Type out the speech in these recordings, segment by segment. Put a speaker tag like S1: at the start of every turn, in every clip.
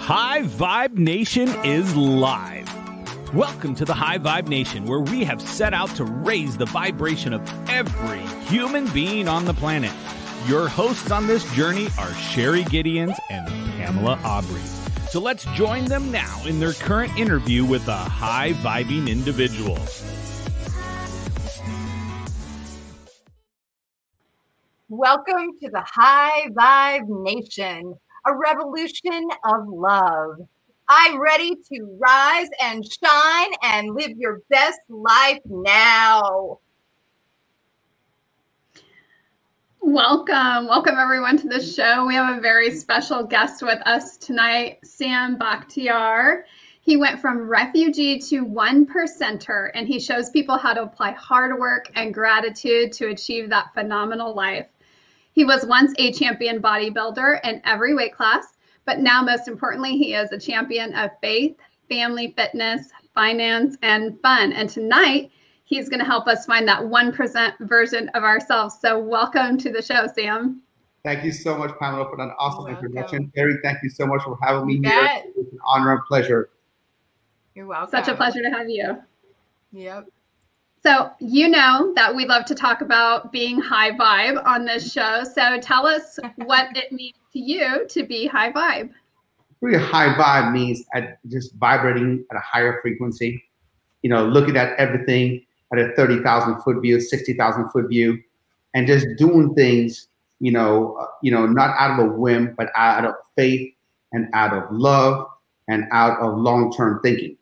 S1: High Vibe Nation is live. Welcome to the High Vibe Nation, where we have set out to raise the vibration of every human being on the planet. Your hosts on this journey are Sherry Gideons and Pamela Aubrey. So let's join them now in their current interview with a high-vibing individual.
S2: Welcome to the High Vibe Nation, a revolution of love. I'm ready to rise and shine and live your best life now.
S3: Welcome everyone to the show. We have a very special guest with us tonight, Sam Bakhtiar. He went from refugee to 1%er, and he shows people how to apply hard work and gratitude to achieve that phenomenal life. He was once a champion bodybuilder in every weight class, but now most importantly, he is a champion of faith, family fitness, finance, and fun. And tonight, he's going to help us find that 1% version of ourselves. So welcome to the show, Sam.
S4: Thank you so much, Pamela, for that awesome introduction. Terry, thank you so much for having me here. It's an honor and pleasure.
S2: You're welcome.
S3: Such a pleasure to have you.
S2: Yep.
S3: So you know that we love to talk about being high vibe on this show. So tell us what it means to you to be high vibe.
S4: Really, high vibe means just vibrating at a higher frequency. You know, looking at everything at a 30,000 foot view, 60,000 foot view, and just doing things, not out of a whim, but out of faith and out of love and out of long-term thinking.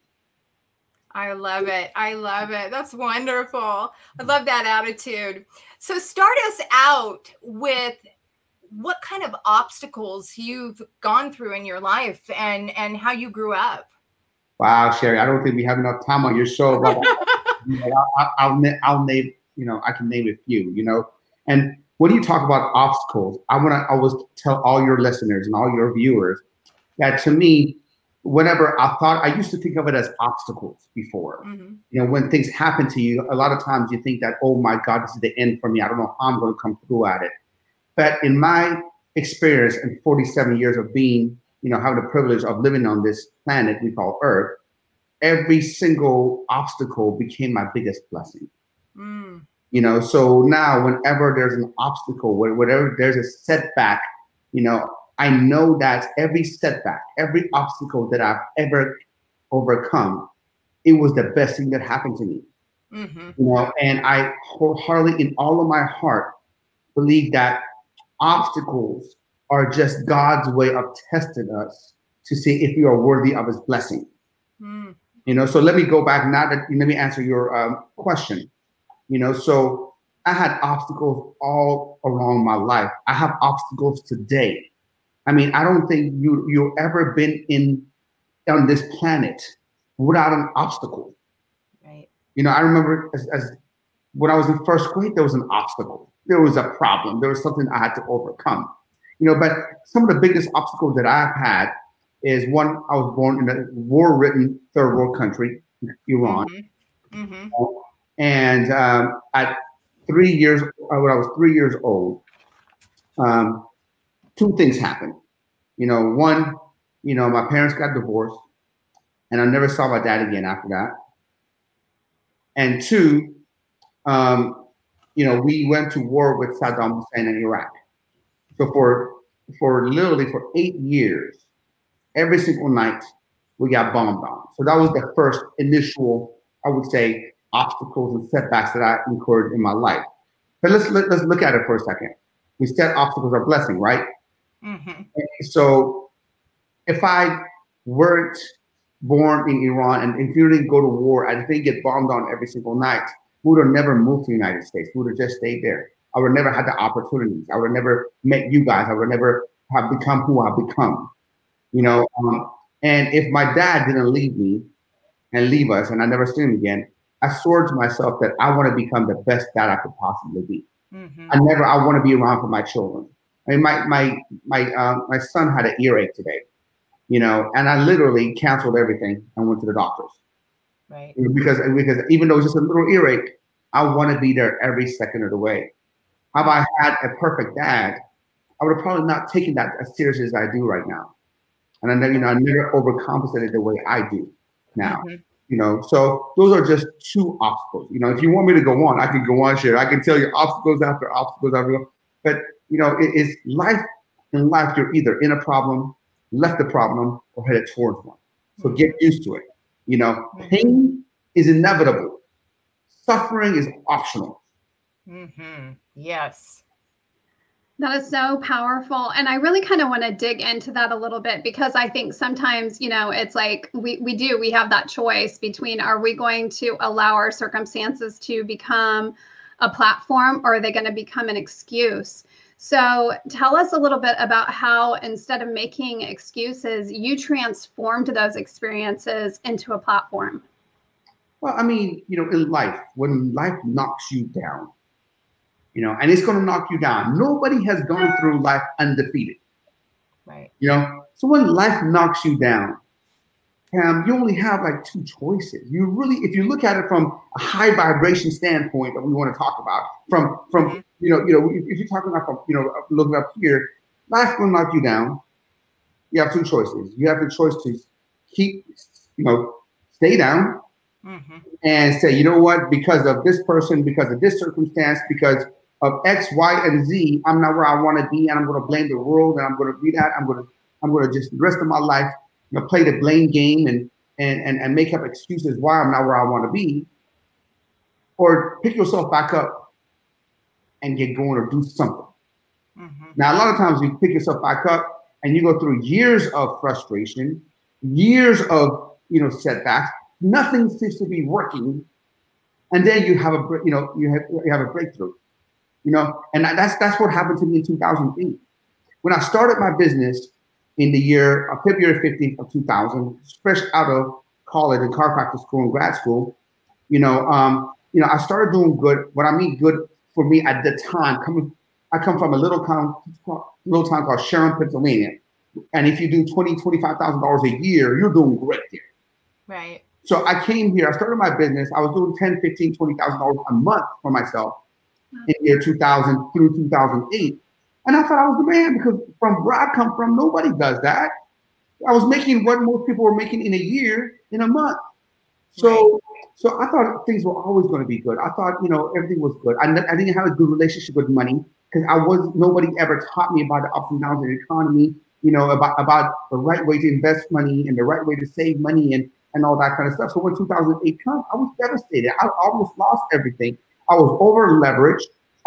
S2: I love it. I love it. That's wonderful. I love that attitude. So start us out with what kind of obstacles you've gone through in your life and how you grew up.
S4: Wow, Sherry, I don't think we have enough time on your show, but I'll name, I can name a few, And when you talk about obstacles, I want to always tell all your listeners and all your viewers that to me, whenever I used to think of it as obstacles before. Mm-hmm. When things happen to you, a lot of times you think that, oh my God, this is the end for me. I don't know how I'm going to come through at it. But in my experience in 47 years of being, having the privilege of living on this planet we call Earth, every single obstacle became my biggest blessing. Mm. So now whenever there's an obstacle, whenever there's a setback, I know that every setback, every obstacle that I've ever overcome, it was the best thing that happened to me. Mm-hmm. And I wholeheartedly, in all of my heart, believe that obstacles are just God's way of testing us to see if we are worthy of his blessing. Mm. So let me go back now let me answer your question. So I had obstacles all along my life. I have obstacles today. I mean, I don't think you've ever been on this planet without an obstacle. Right. I remember as when I was in first grade, there was an obstacle. There was a problem. There was something I had to overcome. But some of the biggest obstacles that I've had is one, I was born in a war-ridden third world country, Iran. Mm-hmm. Mm-hmm. And at 3 years, when I was 3 years old, two things happened. One, my parents got divorced and I never saw my dad again after that. And two, we went to war with Saddam Hussein in Iraq. So for literally 8 years, every single night we got bombed on. So that was the first initial, I would say, obstacles and setbacks that I incurred in my life. But let's look at it for a second. We said obstacles are blessing, right? Mm-hmm. So if I weren't born in Iran and if you didn't go to war, I didn't get bombed on every single night, we would have never moved to the United States. We would have just stayed there. I would have never had the opportunities. I would have never met you guys. I would never have become who I've become. And if my dad didn't leave me and leave us and I never see him again, I swore to myself that I want to become the best dad I could possibly be. Mm-hmm. I want to be around for my children. I mean, my son had an earache today, and I literally canceled everything and went to the doctors. Right. Because even though it's just a little earache, I want to be there every second of the way. Have I had a perfect dad? I would have probably not taken that as seriously as I do right now. And I never overcompensated the way I do now.
S2: Mm-hmm.
S4: So those are just two obstacles. If you want me to go on, I can go on, share. I can tell you obstacles after obstacles after. But it's life. In life, you're either in a problem, left the problem, or headed towards one. So get used to it. Pain is inevitable. Suffering is optional.
S2: Mm-hmm. Yes.
S3: That is so powerful. And I really kind of want to dig into that a little bit, because I think sometimes, it's like we have that choice between, are we going to allow our circumstances to become a platform, or are they going to become an excuse? So tell us a little bit about how, instead of making excuses, you transformed those experiences into a platform.
S4: Well, in life, when life knocks you down, and it's going to knock you down. Nobody has gone through life undefeated.
S2: Right.
S4: So when life knocks you down, you only have like two choices. If you look at it from a high vibration standpoint that we want to talk about, from if you're talking about from looking up here, life will knock you down. You have two choices. You have the choice to keep, stay down and say, you know what, because of this person, because of this circumstance, because of X, Y, and Z, I'm not where I want to be, and I'm going to blame the world, and I'm going to do that. I'm going to just the rest of my life, play the blame game and make up excuses why I'm not where I want to be, or pick yourself back up and get going or do something. Now, a lot of times you pick yourself back up and you go through years of frustration, years of setbacks. Nothing seems to be working, and then you have a breakthrough. And that's what happened to me in 2008 when I started my business in the year of February 15th of 2000, fresh out of college and chiropractic school and grad school. I started doing good. What I mean good for me at the time, I come from a little town called Sharon, Pennsylvania, and if you do $25,000 a year, you're doing great there.
S2: Right.
S4: So I came here, I started my business. I was doing $10,000, $15,000, $20,000 a month for myself in the year 2000 through 2008. And I thought I was the man, because from where I come from, nobody does that. I was making what most people were making in a year, in a month. So I thought things were always going to be good. I thought, everything was good. I didn't have a good relationship with money, because nobody ever taught me about the ups and downs of the economy, about the right way to invest money and the right way to save money and all that kind of stuff. So when 2008 comes, I was devastated. I almost lost everything. I was over leveraged.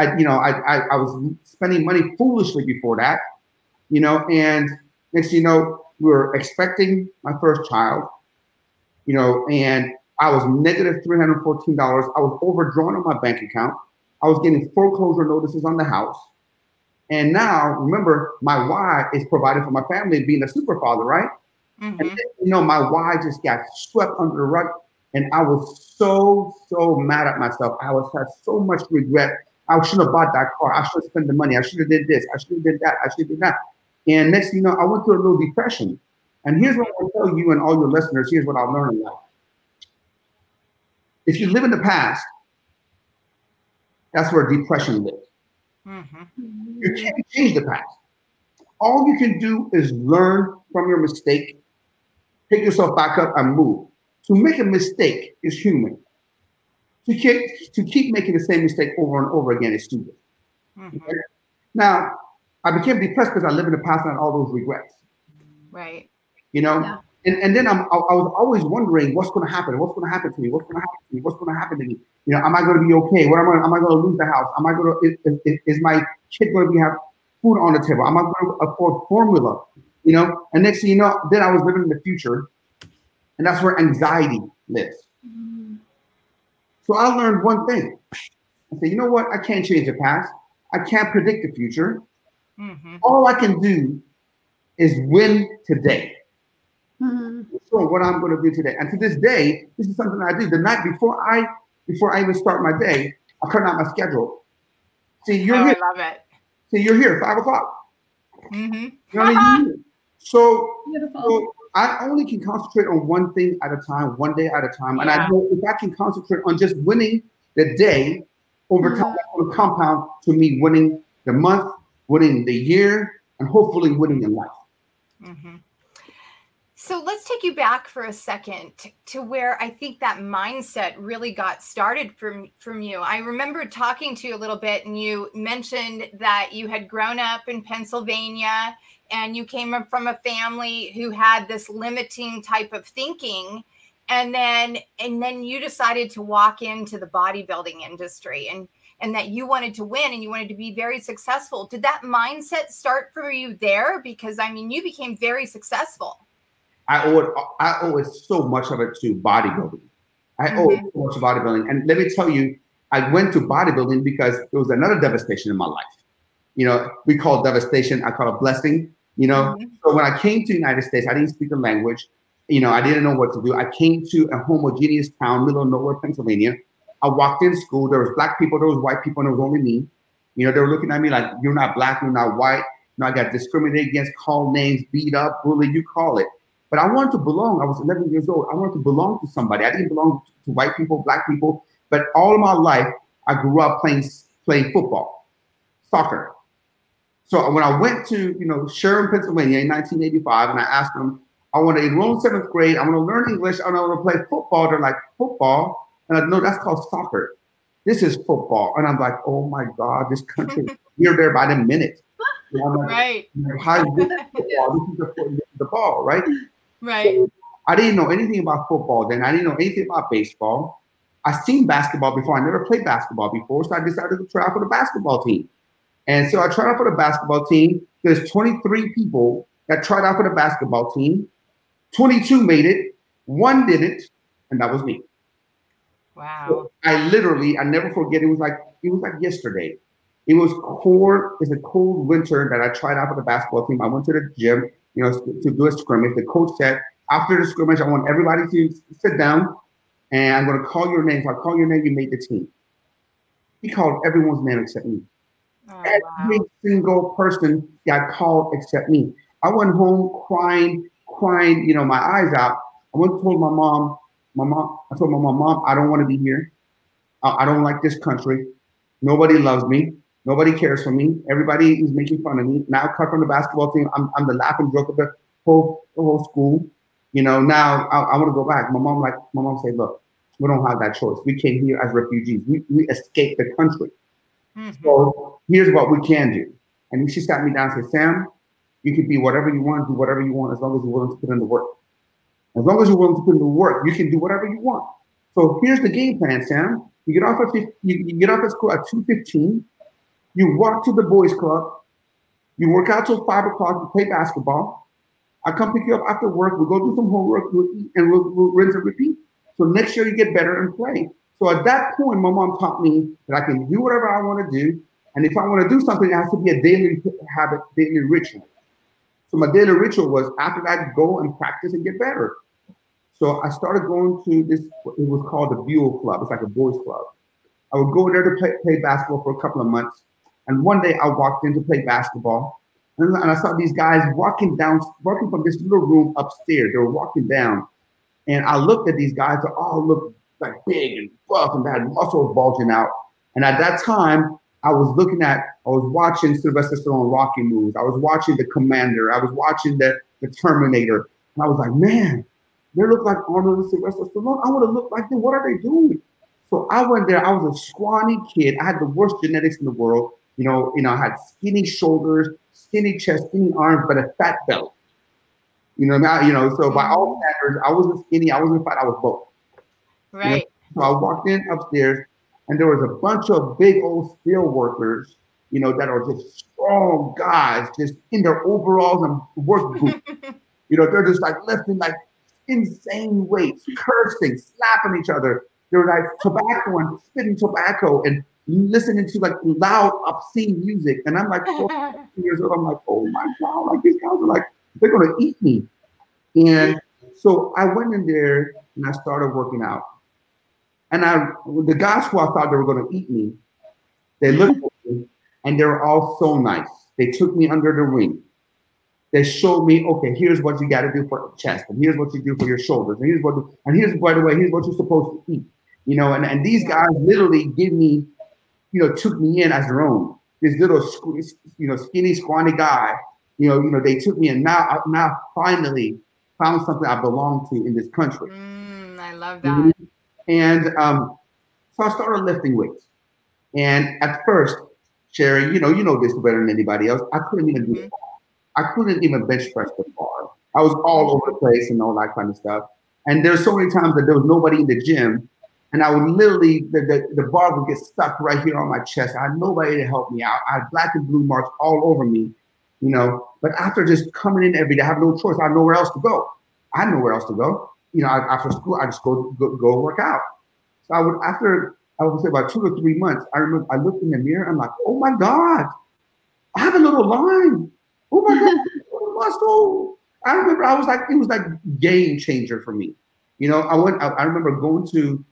S4: I was spending money foolishly before that, and next thing you know, we were expecting my first child, and I was negative $314. I was overdrawn on my bank account. I was getting foreclosure notices on the house. And now, remember, my why is providing for my family, being a super father, right? And then, my why just got swept under the rug. And I was so mad at myself. I had so much regret. I should have bought that car. I should have spent the money. I should have did this. I should have did that. I should have did that. And next thing you know, I went through a little depression. And here's what I'll tell you and all your listeners. Here's what I've learned in life. If you live in the past, that's where depression lives. You can't change the past. All you can do is learn from your mistake, pick yourself back up and move. To make a mistake is human. To keep making the same mistake over and over again is stupid. Okay? Now, I became depressed because I live in the past and had all those regrets.
S2: Right.
S3: Yeah.
S4: And then I was always wondering what's going to happen. What's going to happen to me? What's going to happen to me? What's going to happen to me? Am I going to be okay? Am I going to lose the house? Am I going to? Is my kid going to have food on the table? Am I going to afford formula? And next thing you know, then I was living in the future, and that's where anxiety lives. So I learned one thing. I said, you know what? I can't change the past. I can't predict the future. All I can do is win today. So what I'm going to do today, and to this day, this is something I do. The night before I even start my day, I cut out my schedule. See, you're here.
S2: I love it.
S4: See, you're here, 5 o'clock. You know what I mean? So I only can concentrate on one thing at a time, one day at a time. And I know if I can concentrate on just winning the day, over time, that's going to compound to me winning the month, winning the year, and hopefully winning in life.
S2: So let's take you back for a second to where I think that mindset really got started from you. I remember talking to you a little bit, and you mentioned that you had grown up in Pennsylvania and you came up from a family who had this limiting type of thinking. And then you decided to walk into the bodybuilding industry, and that you wanted to win and you wanted to be very successful. Did that mindset start for you there? Because I mean, you became very successful.
S4: I owe it so much of it to bodybuilding. I owe it so much to bodybuilding. And let me tell you, I went to bodybuilding because it was another devastation in my life. You know, we call it devastation. I call it blessing. You know, so when I came to the United States, I didn't speak the language. You know, I didn't know what to do. I came to a homogeneous town, middle of nowhere, Pennsylvania. I walked in school. There was black people, there was white people, and it was only me. You know, they were looking at me like, you're not black, you're not white. You know, I got discriminated against, called names, beat up, bullied, you call it. But I wanted to belong. I was 11 years old. I wanted to belong to somebody. I didn't belong to white people, black people. But all of my life, I grew up playing football, soccer. So when I went to, you know, Sharon, Pennsylvania in 1985, and I asked them, I want to enroll in 7th grade. I want to learn English. I want to play football. They're like, football? And I know that's called soccer. This is football. And I'm like, oh my God, this country, we're there by the minute. You know, like,
S2: right.
S4: How is this football? This is the ball, right?
S2: Right.
S4: So I didn't know anything about football then. I didn't know anything about baseball. I seen basketball before. I never played basketball before. So I decided to try out for the basketball team. And so I tried out for the basketball team. There's 23 people that tried out for the basketball team. 22 made it. 1 didn't. And that was me.
S2: Wow.
S4: So I never forget. It was like yesterday. It was cold. It's a cold winter that I tried out for the basketball team. I went to the gym, you know, to do a scrimmage. The coach said, after the scrimmage, I want everybody to sit down, and I'm going to call your name. If I call your name, you made the team. He called everyone's name except me.
S2: Oh,
S4: Every single person got called except me. I went home crying, you know, my eyes out. I went and told my mom, I told my mom, I don't want to be here. I don't like this country. Nobody loves me. Nobody cares for me. Everybody is making fun of me. Now cut from the basketball team. I'm the laughing joke of the whole school. You know, now I want to go back. My mom said, look, we don't have that choice. We came here as refugees. We escaped the country. So here's what we can do. And she sat me down and said, Sam, you can be whatever you want, do whatever you want, as long as you're willing to put in the work. As long as you're willing to put in the work, you can do whatever you want. So here's the game plan, Sam. You get off at school at 2:15. You walk to the boys' club. You work out till 5 o'clock. You play basketball. I come pick you up after work. We'll go do some homework. We'll eat, and we'll rinse and repeat. So next year you get better and play. So at that point, my mom taught me that I can do whatever I want to do. And if I want to do something, it has to be a daily habit, daily ritual. So my daily ritual was after that, go and practice and get better. So I started going to this, it was called the Buell Club. It's like a boys' club. I would go there to play basketball for a couple of months. And one day I walked in to play basketball. And I saw these guys walking from this little room upstairs. They were walking down. And I looked at these guys that all looked like big and buff and had muscles bulging out. And at that time, I was watching Sylvester Stallone Rocky movies. I was watching The Commander. I was watching the Terminator. And I was like, man, they look like Arnold and Sylvester Stallone. I want to look like them. What are they doing? So I went there. I was a scrawny kid. I had the worst genetics in the world. You know, I had skinny shoulders, skinny chest, skinny arms, but a fat belly. So by all standards, I wasn't skinny, I wasn't fat, I was both.
S2: Right.
S4: So I walked in upstairs, and there was a bunch of big old steel workers, that are just strong guys, just in their overalls and work boots. They're just like lifting like insane weights, cursing, slapping each other. They're like tobacco and spitting tobacco and listening to like loud, obscene music. And I'm like 14 years old. I'm like, oh my God, like these guys are like, they're going to eat me. And so I went in there and I started working out. And the guys who I thought they were going to eat me, they looked at me and they were all so nice. They took me under the wing. They showed me, okay, here's what you got to do for the chest, and here's what you do for your shoulders, and here's by the way, here's what you're supposed to eat. And these guys literally give me, took me in as their own. This little, skinny, scrawny guy, they took me in. Now finally, found something I belong to in this country.
S2: I love that.
S4: And so I started lifting weights. And at first, Sherry, you know this better than anybody else. I couldn't even do it. I couldn't even bench press the bar. I was all over the place and all that kind of stuff. And there's so many times that there was nobody in the gym, and I would literally, the bar would get stuck right here on my chest. I had nobody to help me out. I had black and blue marks all over me, you know. But after just coming in every day, I have no choice. I had nowhere else to go. I had nowhere else to go. You know, after school, I just go work out. So I would say about 2 or 3 months, I remember I looked in the mirror, I'm like, oh my God, I have a little line. Oh my God, muscle. I remember it was like game changer for me. You know, I remember going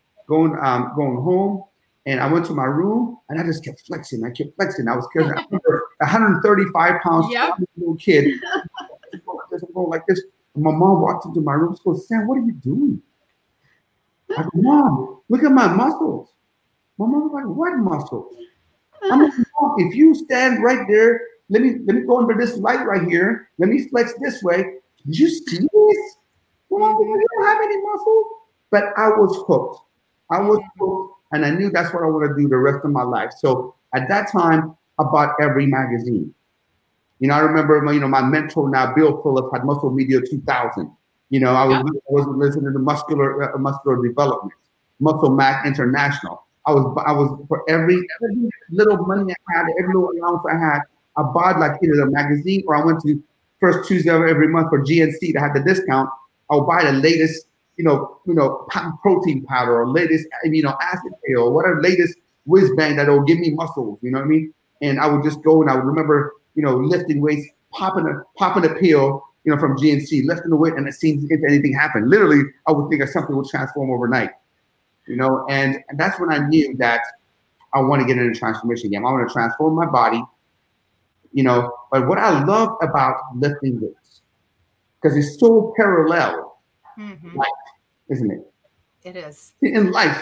S4: home, and I went to my room and I just kept flexing. I was carrying, I remember 135 pounds, little kid. I'm going like this. And my mom walked into my room and goes, Sam, what are you doing? I go, Mom, look at my muscles. My mom was like, what muscles? I'm like, Mom, if you stand right there, let me go under this light right here. Let me flex this way. Did you see this? Mom, you don't have any muscles. But I was hooked. And I knew that's what I want to do the rest of my life. So at that time, I bought every magazine. You know, I remember, my mentor now, Bill Phillips, had Muscle Media 2000. You know, I was listening to muscular development, Muscle Mac International. I was for every little money I had, every little allowance I had, I bought like either the magazine, or I went to first Tuesday of every month for GNC that had the discount. I would buy the latest, protein powder, or latest acid pill, or whatever latest whiz bang that will give me muscles. You know what I mean? And I would just go, and I would remember, lifting weights, popping a pill, from GNC, lifting the weight, and it seems if anything happened. Literally, I would think that something would transform overnight. And that's when I knew that I want to get in a transformation game. I want to transform my body. But what I love about lifting weights, because it's so parallel, life, isn't it?
S2: It is.
S4: In life,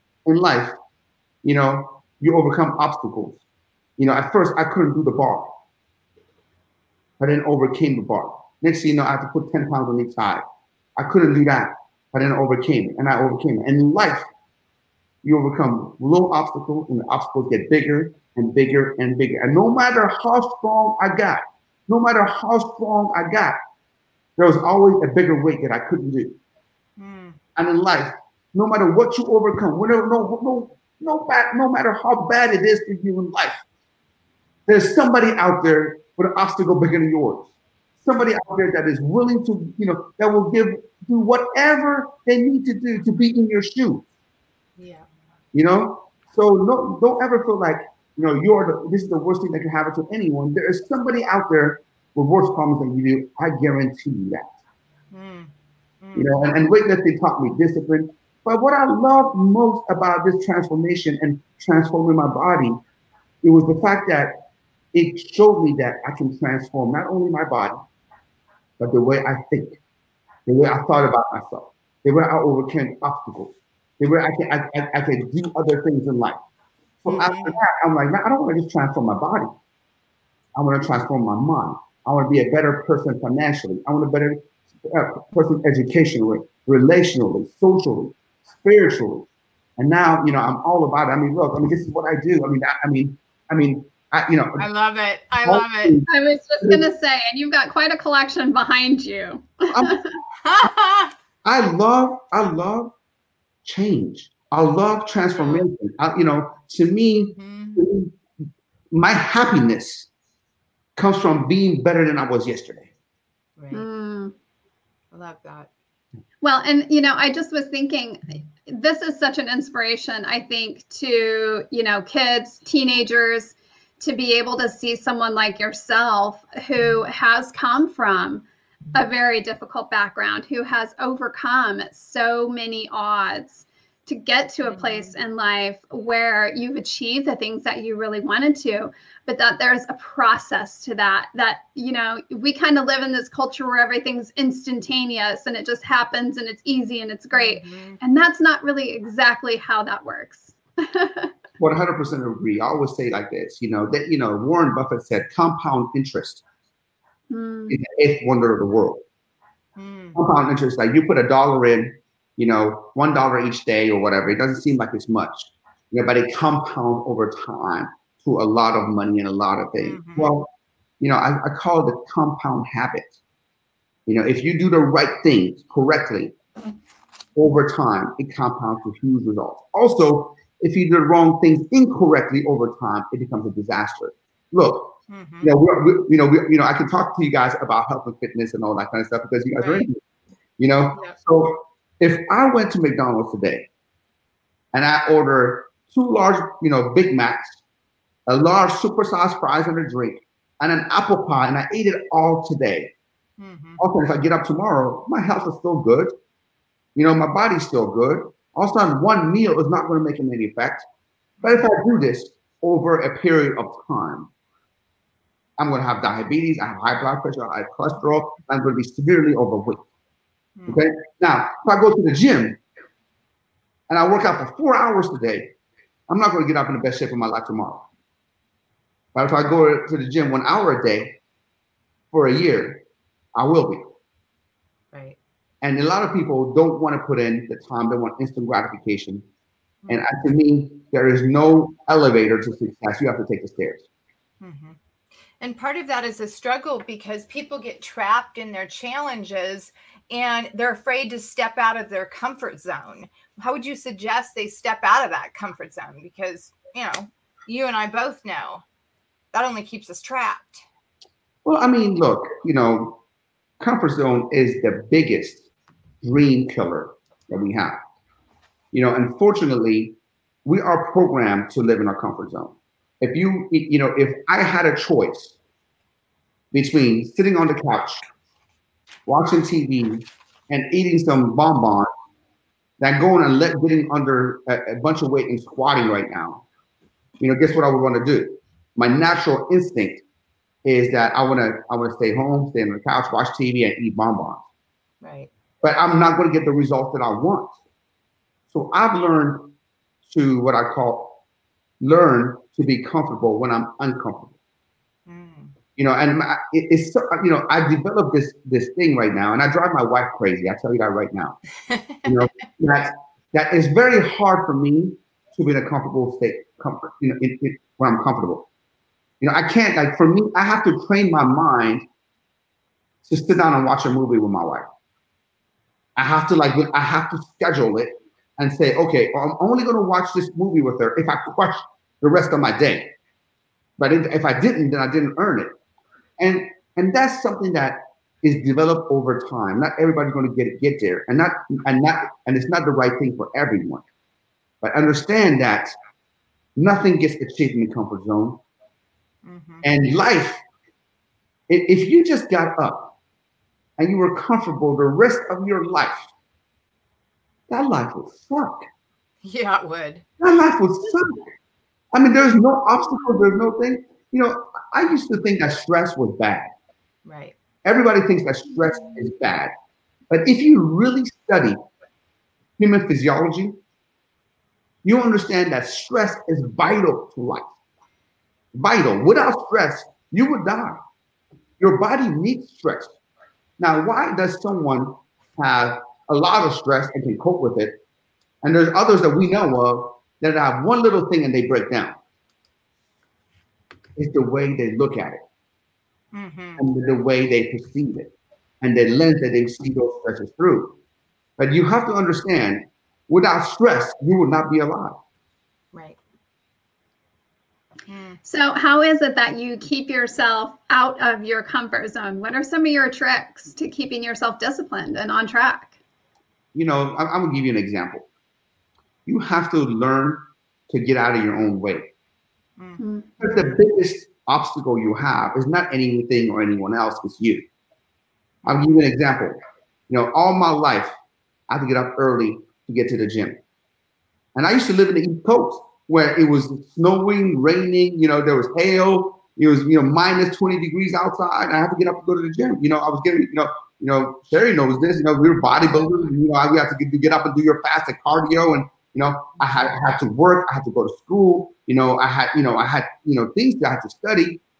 S4: you overcome obstacles. At first I couldn't do the bar. I then overcame the bar. Next thing you know, I had to put 10 pounds on each side. I couldn't do that. I then overcame it, and I overcame it. And in life, you overcome little obstacles, and the obstacles get bigger and bigger and bigger. And no matter how strong I got, there was always a bigger weight that I couldn't do. And in life, no matter what you overcome, no matter how bad it is for you in life, there's somebody out there with an obstacle bigger than yours. Somebody out there that is willing to, that will do whatever they need to do to be in your shoes.
S2: Yeah.
S4: So don't ever feel like, this is the worst thing that can happen to anyone. There is somebody out there with worse problems than you do. I guarantee you that. And weightlifting taught me discipline. But what I love most about this transformation and transforming my body, it was the fact that it showed me that I can transform not only my body, but the way I think, the way I thought about myself, the way I overcame obstacles, the way I can do other things in life. So after that, I'm like, I don't want to just transform my body. I want to transform my mind. I want to be a better person financially. I want to be a better person educationally, relationally, socially, spiritually. And now, I'm all about it. Look, this is what I do. I love it.
S2: I love it.
S3: I was just going to say, and you've got quite a collection behind you.
S4: I love change. I love transformation. To me, my happiness comes from being better than I was yesterday.
S2: Right. I love that.
S3: Well, and, I just was thinking, this is such an inspiration, I think, to, kids, teenagers, to be able to see someone like yourself who has come from a very difficult background, who has overcome so many odds to get to a place in life where you've achieved the things that you really wanted to, but that there's a process to that, we kind of live in this culture where everything's instantaneous and it just happens and it's easy and it's great. And that's not really exactly how that works.
S4: 100% agree. I always say like this, that, Warren Buffett said compound interest is the eighth wonder of the world. Compound interest, like you put $1 in, $1 each day or whatever. It doesn't seem like it's much, but it compounds over time to a lot of money and a lot of things. Well, I call it the compound habit. If you do the right things correctly over time, it compounds to huge results. Also, if you do the wrong things incorrectly over time, it becomes a disaster. Look, I can talk to you guys about health and fitness and all that kind of stuff because you guys are into it. So if I went to McDonald's today and I order 2 large, Big Macs, a large supersized fries and a drink, and an apple pie, and I ate it all today. Also, if I get up tomorrow, my health is still good. My body's still good. All of a sudden, one meal is not going to make any effect. But if I do this over a period of time, I'm going to have diabetes, I have high blood pressure, I have cholesterol, I'm going to be severely overweight. Okay? Now, if I go to the gym and I work out for 4 hours today, I'm not going to get up in the best shape of my life tomorrow. But if I go to the gym 1 hour a day for a year, I will be.
S2: Right.
S4: And a lot of people don't want to put in the time. They want instant gratification. And to me, there is no elevator to success. You have to take the stairs.
S2: And part of that is a struggle because people get trapped in their challenges and they're afraid to step out of their comfort zone. How would you suggest they step out of that comfort zone? Because, you and I both know that only keeps us trapped.
S4: Well, I mean, look, comfort zone is the biggest dream killer that we have. Unfortunately, we are programmed to live in our comfort zone. If I had a choice between sitting on the couch, watching TV, and eating some bonbons, than going and getting under a bunch of weight and squatting right now, guess what I would want to do? My natural instinct is that I want to stay home, stay on the couch, watch TV, and eat bonbons.
S2: Right.
S4: But I'm not going to get the results that I want. So I've learned to what I call learn to be comfortable when I'm uncomfortable. And it's I've developed this thing right now, and I drive my wife crazy. I tell you that right now. That is very hard for me to be in a comfortable state, comfort. When I'm comfortable. I can't, for me, I have to train my mind to sit down and watch a movie with my wife. I have to schedule it and say, okay, well, I'm only going to watch this movie with her if I crush the rest of my day. But if I didn't, then I didn't earn it. And that's something that is developed over time. Not everybody's going to get there, and it's not the right thing for everyone. But understand that nothing gets achieved in the comfort zone. And life, if you just got up and you were comfortable the rest of your life, that life would suck.
S2: Yeah, it would.
S4: That life would suck. I mean, there's no obstacle, there's no thing. I used to think that stress was bad.
S2: Right.
S4: Everybody thinks that stress is bad. But if you really study human physiology, you understand that stress is vital to life. Vital. Without stress, you would die. Your body needs stress. Now, why does someone have a lot of stress and can cope with it, and there's others that we know of that have one little thing and they break down? It's the way they look at it, and the way they perceive it, and the lens that they see those stresses through. But you have to understand, without stress, you will not be alive.
S2: Right.
S3: So how is it that you keep yourself out of your comfort zone? What are some of your tricks to keeping yourself disciplined and on track?
S4: I'm going to give you an example. You have to learn to get out of your own way. But the biggest obstacle you have is not anything or anyone else, it's you. I'll give you an example. All my life, I had to get up early to get to the gym. And I used to live in the East Coast where it was snowing, raining, there was hail. It was, minus 20 degrees outside. And I had to get up to go to the gym. I was getting, Sherry knows this, we were bodybuilders. And, we had to get up and do your fasted cardio. And, I had to work. I had to go to school. I had things that I had to study.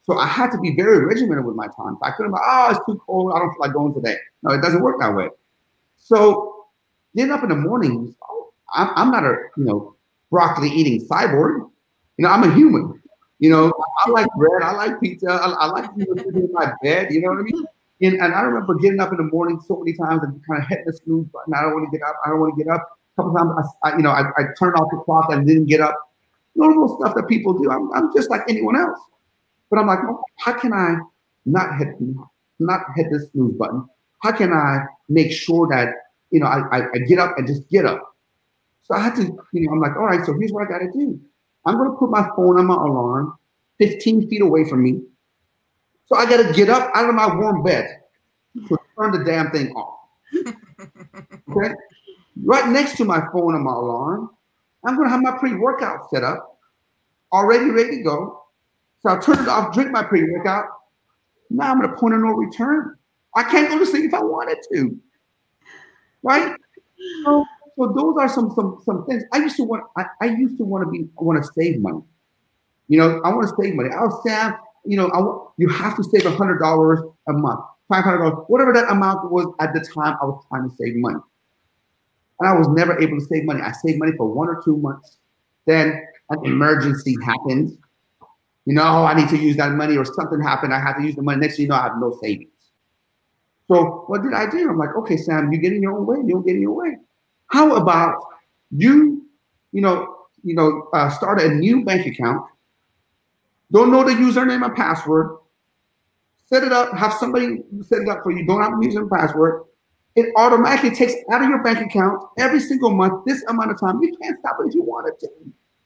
S4: So I had to be very regimented with my time. I couldn't be, oh, it's too cold. I don't feel like going today. No, it doesn't work that way. So getting up in the morning, I'm not a, broccoli eating cyborg. I'm a human. I like bread. I like pizza. I like sitting in my bed. You know what I mean? And I remember getting up in the morning so many times and kind of hitting the snooze button. I don't want to get up. I don't want to get up. A couple times, I turned off the clock and didn't get up. Normal stuff that people do. I'm just like anyone else. But I'm like, okay, how can I not hit the snooze button? How can I make sure that, I get up and just get up? So I had to, I'm like, all right, so here's what I got to do. I'm going to put my phone on my alarm 15 feet away from me. So I got to get up out of my warm bed to turn the damn thing off. Okay? Right next to my phone and my alarm, I'm going to have my pre-workout set up, already ready to go. So I'll turn it off, drink my pre-workout. Now I'm at a point of no return. I can't go to sleep if I wanted to. Right? So those are some things. I used to want to save money. I want to save money. Sam, you have to save $100 a month, $500, whatever that amount was at the time I was trying to save money. And I was never able to save money. I saved money for 1 or 2 months. Then an emergency happened. I need to use that money, or something happened. I have to use the money. Next thing you know, I have no savings. So what did I do? I'm like, okay, Sam, you get in your own way. You don't get in your way. How about you, start a new bank account. Don't know the username and password. Set it up. Have somebody set it up for you. Don't have to use a password. It automatically takes out of your bank account every single month this amount of time. You can't stop it if you wanted to.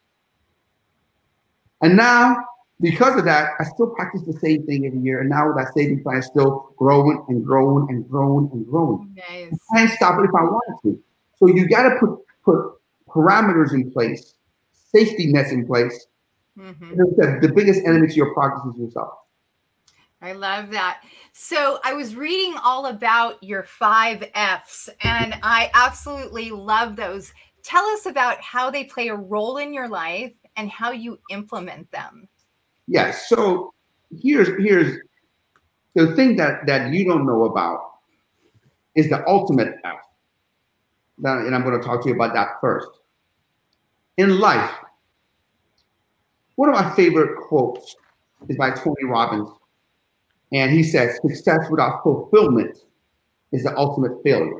S4: And now, because of that, I still practice the same thing every year. And now that savings plan is still growing and growing and growing and growing.
S2: Nice.
S4: I can't stop it if I wanted to. So you got to put parameters in place, safety nets in place. Mm-hmm. The biggest enemy to your progress is yourself.
S2: I love that. So I was reading all about your 5 F's, and I absolutely love those. Tell us about how they play a role in your life and how you implement them.
S4: Yes. So here's the thing that you don't know about is the ultimate F. And I'm going to talk to you about that first. In life, one of my favorite quotes is by Tony Robbins. And he says, success without fulfillment is the ultimate failure.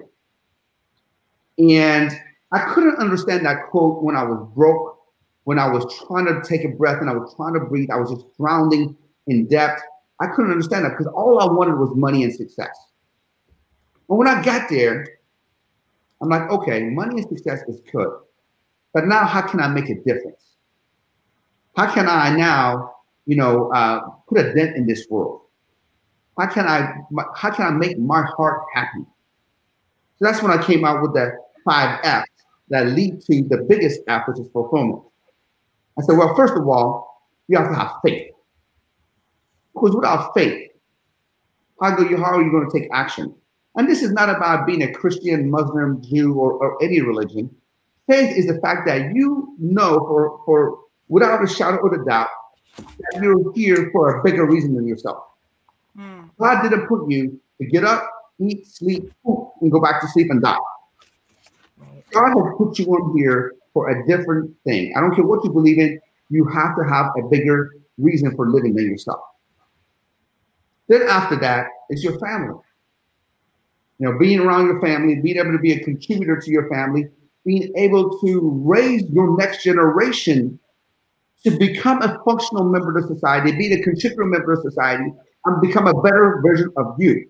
S4: And I couldn't understand that quote when I was broke, when I was trying to take a breath and I was trying to breathe. I was just drowning in debt. I couldn't understand that because all I wanted was money and success. But when I got there, I'm like, okay, money and success is good. But now how can I make a difference? How can I now, put a dent in this world? How can I make my heart happy? So that's when I came out with the 5 F's that lead to the biggest F, which is fulfillment. I said, well, first of all, you have to have faith. Because without faith, how are you going to take action? And this is not about being a Christian, Muslim, Jew, or any religion. Faith is the fact that you know for without a shadow of a doubt that you're here for a bigger reason than yourself. God didn't put you to get up, eat, sleep, poop, and go back to sleep and die. God has put you on here for a different thing. I don't care what you believe in. You have to have a bigger reason for living than yourself. Then after that, it's your family. Being around your family, being able to be a contributor to your family, being able to raise your next generation to become a functional member of society, be a contributor member of society, and become a better version of you.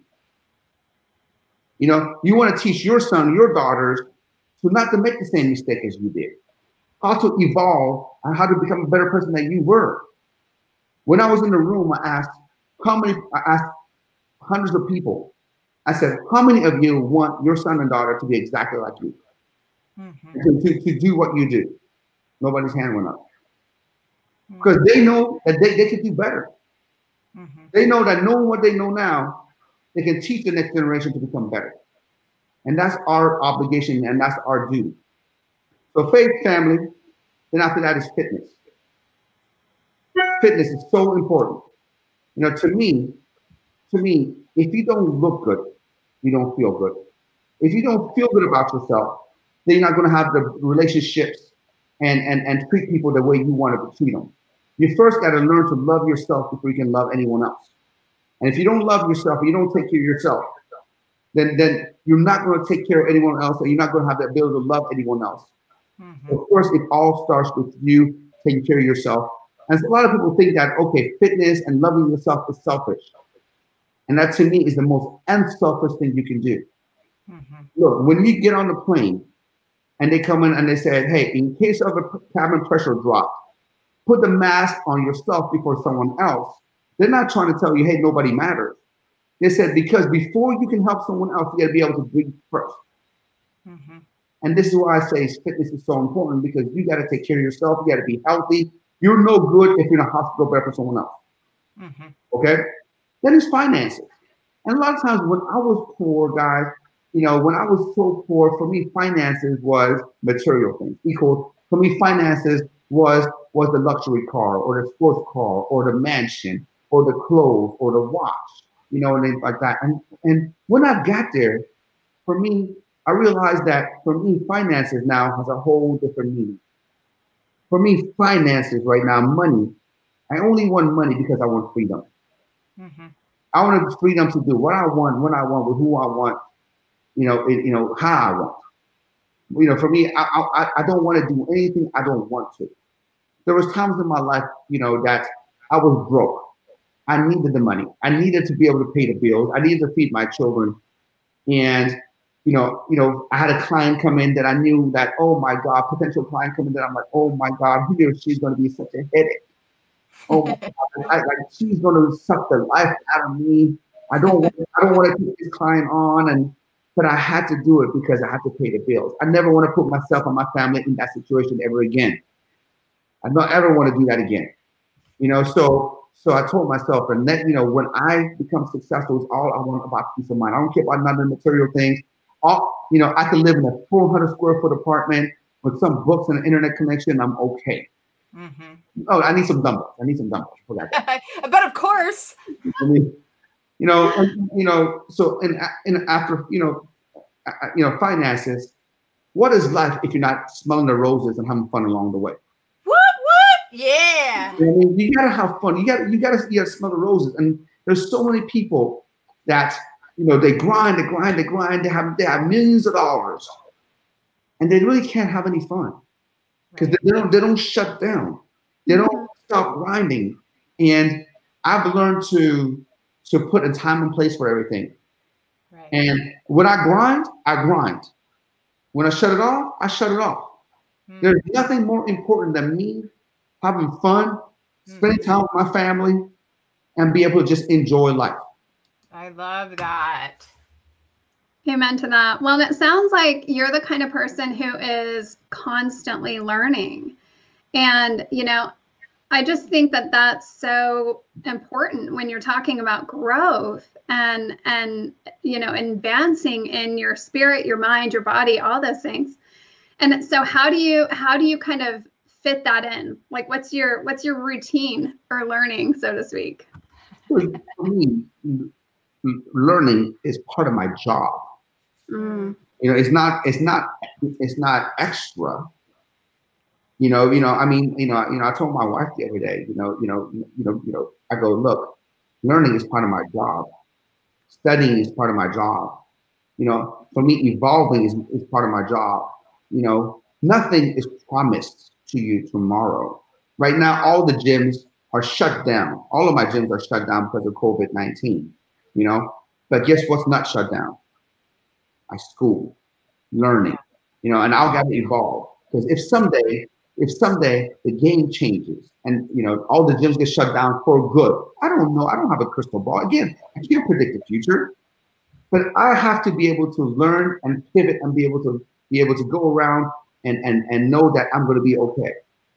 S4: You want to teach your son, your daughters, to not to make the same mistake as you did, how to evolve and how to become a better person than you were. When I was in the room, I asked hundreds of people. I said, how many of you want your son and daughter to be exactly like you? Mm-hmm. To do what you do? Nobody's hand went up. Because they know that they could do better. Mm-hmm. They know that knowing what they know now, they can teach the next generation to become better. And that's our obligation and that's our duty. So faith, family, then after that is fitness. Fitness is so important. You know, to me, if you don't look good, you don't feel good. If you don't feel good about yourself, then you're not going to have the relationships and treat people the way you want to treat them. You first got to learn to love yourself before you can love anyone else. And if you don't love yourself, you don't take care of yourself, then you're not going to take care of anyone else, and you're not going to have the ability to love anyone else. Mm-hmm. Of course, it all starts with you taking care of yourself. And a lot of people think that, okay, fitness and loving yourself is selfish. And that to me is the most unselfish thing you can do. Mm-hmm. Look, when you get on the plane and they come in and they say, hey, in case of a cabin pressure drop, put the mask on yourself before someone else. They're not trying to tell you, hey, nobody matters. They said, because before you can help someone else, you got to be able to breathe first. Mm-hmm. And this is why I say fitness is so important, because you got to take care of yourself. You got to be healthy. You're no good if you're in a hospital bed for someone else. Mm-hmm. Okay? Then it's finances. And a lot of times when I was poor, guys, you know, when I was so poor, for me, finances was material things. For me, finances was the luxury car or the sports car or the mansion or the clothes or the watch, you know, and things like that. And when I got there, for me, I realized that for me, finances now has a whole different meaning. For me, finances right now, money, I only want money because I want freedom. Mm-hmm. I want the freedom to do what I want, when I want, with who I want, you know, how I want. You know, for me, I don't want to do anything I don't want to. There was times in my life, you know, that I was broke. I needed the money. I needed to be able to pay the bills. I needed to feed my children. And, you know, I had a client come in that I knew that, oh my God, potential client coming in that I'm like, oh my God, he or she's going to be such a headache. Oh my God, she's going to suck the life out of me. I don't want to keep this client on, but I had to do it because I had to pay the bills. I never want to put myself and my family in that situation ever again. I don't ever want to do that again. You know, so I told myself, and then, you know, when I become successful, it's all I want about peace of mind. I don't care about none of the material things. You know, I can live in a 400 square foot apartment with some books and an internet connection. I'm okay. Mm-hmm. Oh, I need some dumbbells. Forgot that.
S2: But of course.
S4: I mean, you know, so after, you know, finances, what is life if you're not smelling the roses and having fun along the way?
S2: What? Yeah.
S4: I mean, you gotta have fun. You gotta smell the roses. And there's so many people that, you know, they grind. They have millions of dollars, and they really can't have any fun because they don't shut down. They don't stop grinding. And I've learned to put a time and place for everything. Right. And when I grind, I grind. When I shut it off, I shut it off. Mm-hmm. There's nothing more important than me having fun, spending time with my family, and be able to just enjoy life.
S2: I love that.
S3: Amen to that. Well, it sounds like you're the kind of person who is constantly learning. And, you know, I just think that that's so important when you're talking about growth and you know, advancing in your spirit, your mind, your body, all those things. And so how do you kind of fit that in? Like, what's your routine for learning, so to speak?
S4: For me, learning is part of my job. Mm. You know, it's not extra. You know, I mean, I told my wife the other day, you know, I go, look, learning is part of my job. Studying is part of my job. You know, for me, evolving is part of my job. You know, nothing is promised to you tomorrow. Right now, all the gyms are shut down. All of my gyms are shut down because of COVID-19, you know, but guess what's not shut down? My school, learning, you know, and I'll got to evolve, because if someday the game changes and, you know, all the gyms get shut down for good, I don't know. I don't have a crystal ball. Again, I can't predict the future, but I have to be able to learn and pivot and be able to go around and know that I'm going to be okay.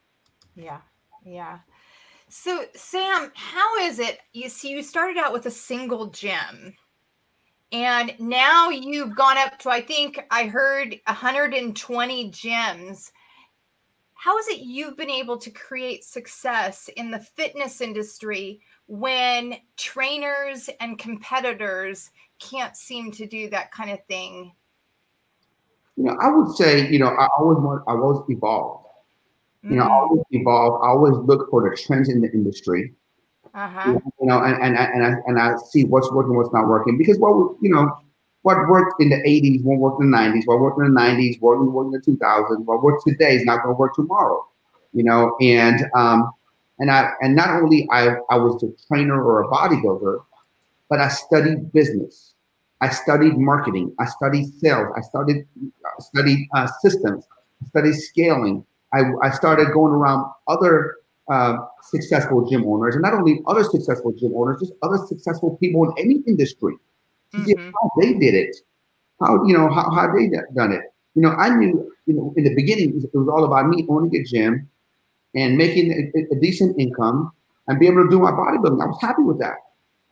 S2: Yeah. So Sam, how is it? You see, you started out with a single gym, and now you've gone up to, I think I heard 120 gyms. how is it you've been able to create success in the fitness industry when trainers and competitors can't seem to do that kind of thing?
S4: I would say, I always evolved. I always evolve. I always look for the trends in the industry. And I see what's working, what's not working. Because what worked in the 80s won't work in the 90s. What worked in the 90s won't work in the 2000s. What works today is not going to work tomorrow. And not only I was a trainer or a bodybuilder, but I studied business. I studied marketing. I studied sales. I studied systems. I studied scaling. I started going around other successful gym owners, and not only other successful gym owners, just other successful people in any industry to see how they did it, how they done it. I knew, in the beginning, it was all about me owning a gym and making a decent income and be able to do my bodybuilding. I was happy with that.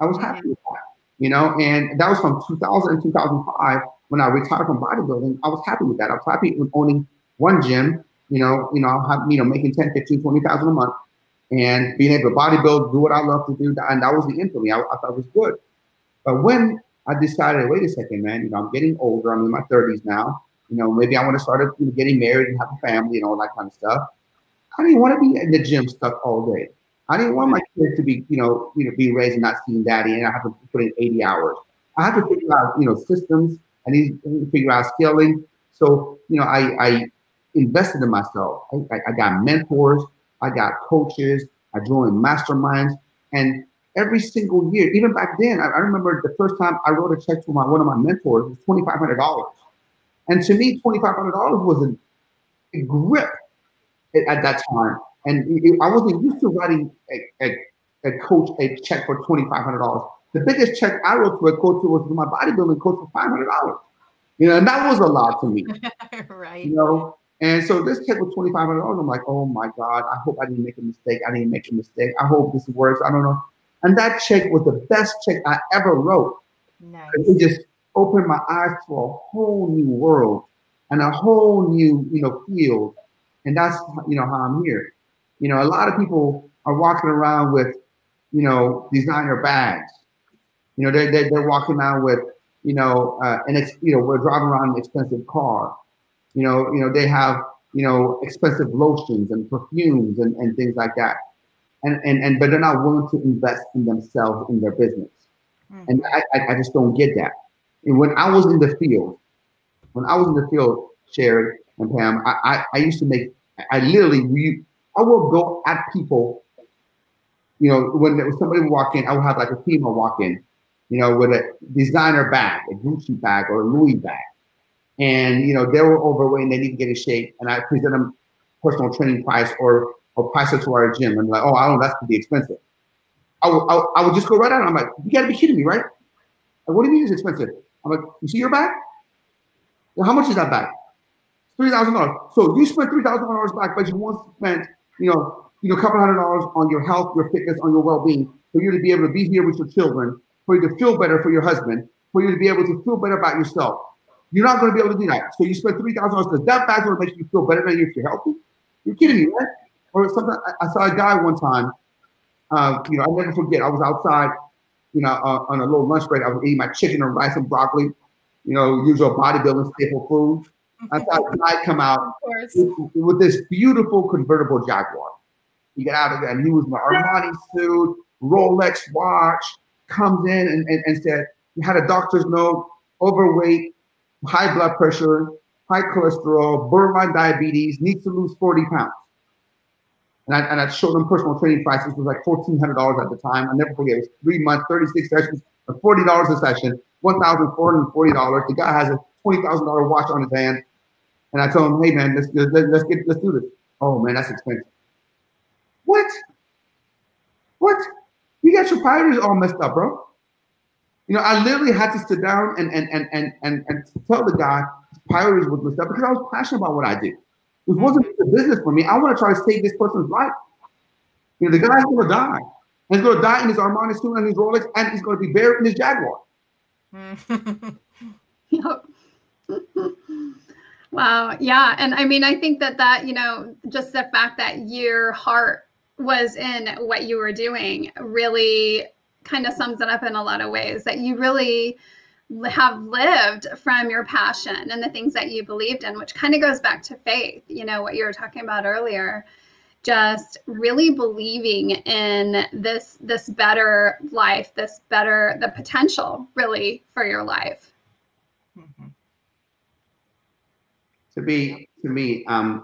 S4: And that was from 2000 and 2005 when I retired from bodybuilding. I was happy with that. I was happy with owning one gym, making 10, 15, 20,000 a month and being able to bodybuild, do what I love to do. And that was the end for me. I thought it was good. But when I decided, wait a second, man, I'm getting older. I'm in my 30s now. Maybe I want to start getting married and have a family and all that kind of stuff. I didn't want to be in the gym stuck all day. I didn't want my kids to be, be raised and not seeing daddy, and I have to put in 80 hours. I have to figure out, systems. I need to figure out scaling. So, I invested in myself. I got mentors. I got coaches. I joined masterminds. And every single year, even back then, I remember the first time I wrote a check to one of my mentors, it was $2,500. And to me, $2,500 was a grip at that time. And I wasn't used to writing a coach a check for $2,500. The biggest check I wrote to a coach was my bodybuilding coach for $500. And that was a lot to me.
S2: Right.
S4: And so this check was $2,500. I'm like, oh my God, I hope I didn't make a mistake. I hope this works. I don't know. And that check was the best check I ever wrote.
S2: Nice.
S4: It just opened my eyes to a whole new world and a whole new, field. And that's, how I'm here. A lot of people are walking around with, designer bags. They're walking around with, we're driving around an expensive car. They have, expensive lotions and perfumes and things like that. But they're not willing to invest in themselves, in their business. And I just don't get that. And when I was in the field, Sherry and Pam, I used to make, I would go at people, when somebody would walk in, I would have like a female walk in, with a designer bag, a Gucci bag or a Louis bag. And, they were overweight and they need to get in shape. And I present them personal training price or price it to our gym. And like, oh, I don't know, that's going to be expensive. I would just go right out. I'm like, you got to be kidding me, right? Like, what do you mean it's expensive? I'm like, you see your bag? Well, how much is that bag? $3,000. So you spent $3,000 back, but you once spent, a couple $100 on your health, your fitness, on your well-being, for you to be able to be here with your children, for you to feel better for your husband, for you to be able to feel better about yourself. You're not going to be able to do that. So you spend $3,000 because that bag's going to make you feel better than you if you're healthy. You're kidding me, right? Or something. I saw a guy one time. I'll never forget. I was outside, on a little lunch break. I was eating my chicken and rice and broccoli. Usual bodybuilding staple food. I saw a guy come out with this beautiful convertible Jaguar. He got out of there and he was in an Armani suit, Rolex watch. Comes in and said he had a doctor's note, overweight, high blood pressure, high cholesterol, borderline diabetes, needs to lose 40 pounds. And I showed him personal training prices. It was like $1,400 at the time. I'll never forget. It was 3 months, 36 sessions, $40 a session, $1,440. The guy has a $20,000 watch on his hand. And I told him, hey man, let's do this. Oh man, that's expensive. What? You got your priorities all messed up, bro. I literally had to sit down and tell the guy his priorities was messed up because I was passionate about what I do. It wasn't a business for me. I want to try to save this person's life. The guy's going to die. And he's going to die in his Armani suit and his Rolex, and he's going to be buried in his Jaguar.
S3: Wow. Yeah. And I mean, I think that, just the fact that your heart was in what you were doing really kind of sums it up in a lot of ways, that you really have lived from your passion and the things that you believed in, which kind of goes back to faith, what you were talking about earlier, just really believing in this better life, the potential really for your life.
S2: Mm-hmm.
S4: To me, I'm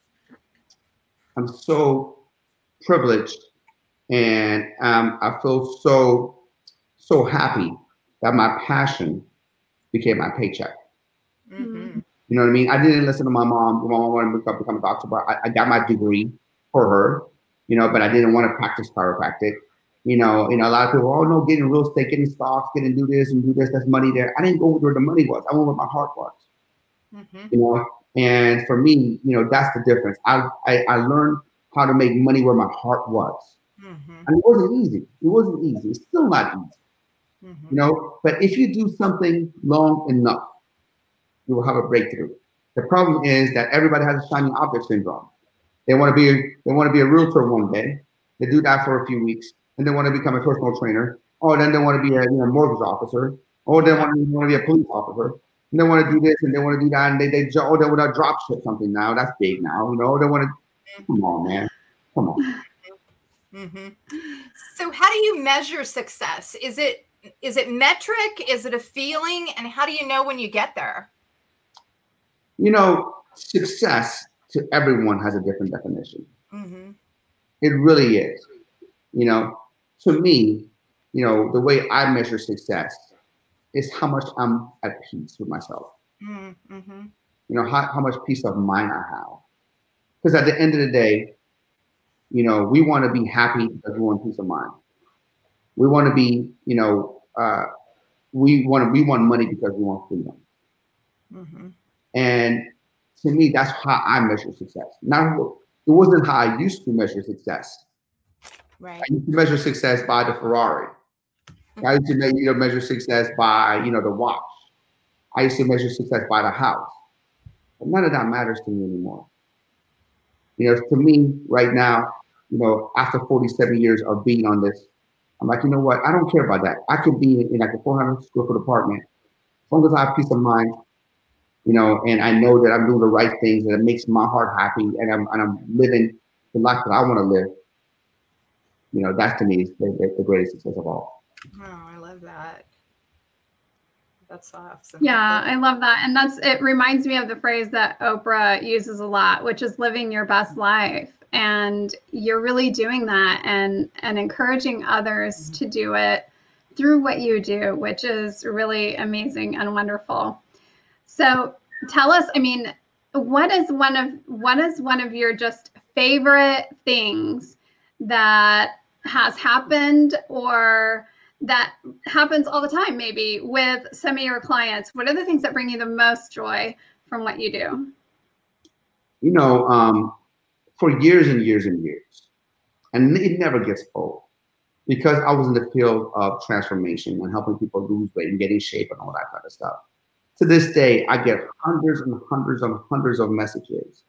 S4: so privileged, and I feel so happy that my passion became my paycheck.
S2: Mm-hmm.
S4: You know what I mean? I didn't listen to my mom. My mom wanted me to become a doctor, but I got my degree for her, but I didn't want to practice chiropractic. A lot of people, oh no, getting real estate, getting stocks, getting do this and do this, that's money there. I didn't go where the money was. I went where my heart was.
S2: Mm-hmm.
S4: And for me, that's the difference. I learned how to make money where my heart was.
S2: Mm-hmm.
S4: And it wasn't easy. It wasn't easy. It's still not easy.
S2: Mm-hmm.
S4: But if you do something long enough, you will have a breakthrough. The problem is that everybody has a shiny object syndrome. They want to be a realtor one day. They do that for a few weeks, and they want to become a personal trainer. Or then they want to be a mortgage officer. Or they want to be a police officer. And they want to do this and they want to do that, and they want to drop ship something now. That's big now. They want to. Come on, man. Come on.
S2: Mm-hmm. So, how do you measure success? Is it metric? Is it a feeling? And how do you know when you get there?
S4: Success to everyone has a different definition.
S2: Mm-hmm.
S4: It really is. To me, the way I measure success is how much I'm at peace with myself.
S2: Mm-hmm.
S4: How much peace of mind I have. Because at the end of the day, we want to be happy because we want peace of mind. We want to be, we want money because we want freedom.
S2: Mm-hmm.
S4: And to me, that's how I measure success. Now, it wasn't how I used to measure success.
S2: Right.
S4: I used to measure success by the Ferrari. I used to measure success by, the watch. I used to measure success by the house. But none of that matters to me anymore. To me right now, after 47 years of being on this, I'm like, you know what? I don't care about that. I could be in like a 400 square foot apartment. As long as I have peace of mind, and I know that I'm doing the right things and it makes my heart happy and I'm living the life that I want to live. That to me is the greatest success of all.
S2: Oh, I love that. That's awesome.
S3: Yeah, I love that. And it reminds me of the phrase that Oprah uses a lot, which is living your best life. And you're really doing that and encouraging others to do it through what you do, which is really amazing and wonderful. So tell us, what is one of your just favorite things that has happened or that happens all the time, maybe with some of your clients? What are the things that bring you the most joy from what you do?
S4: For years and years and years, and it never gets old, because I was in the field of transformation and helping people lose weight and get in shape and all that kind of stuff. To this day, I get hundreds and hundreds and hundreds of messages.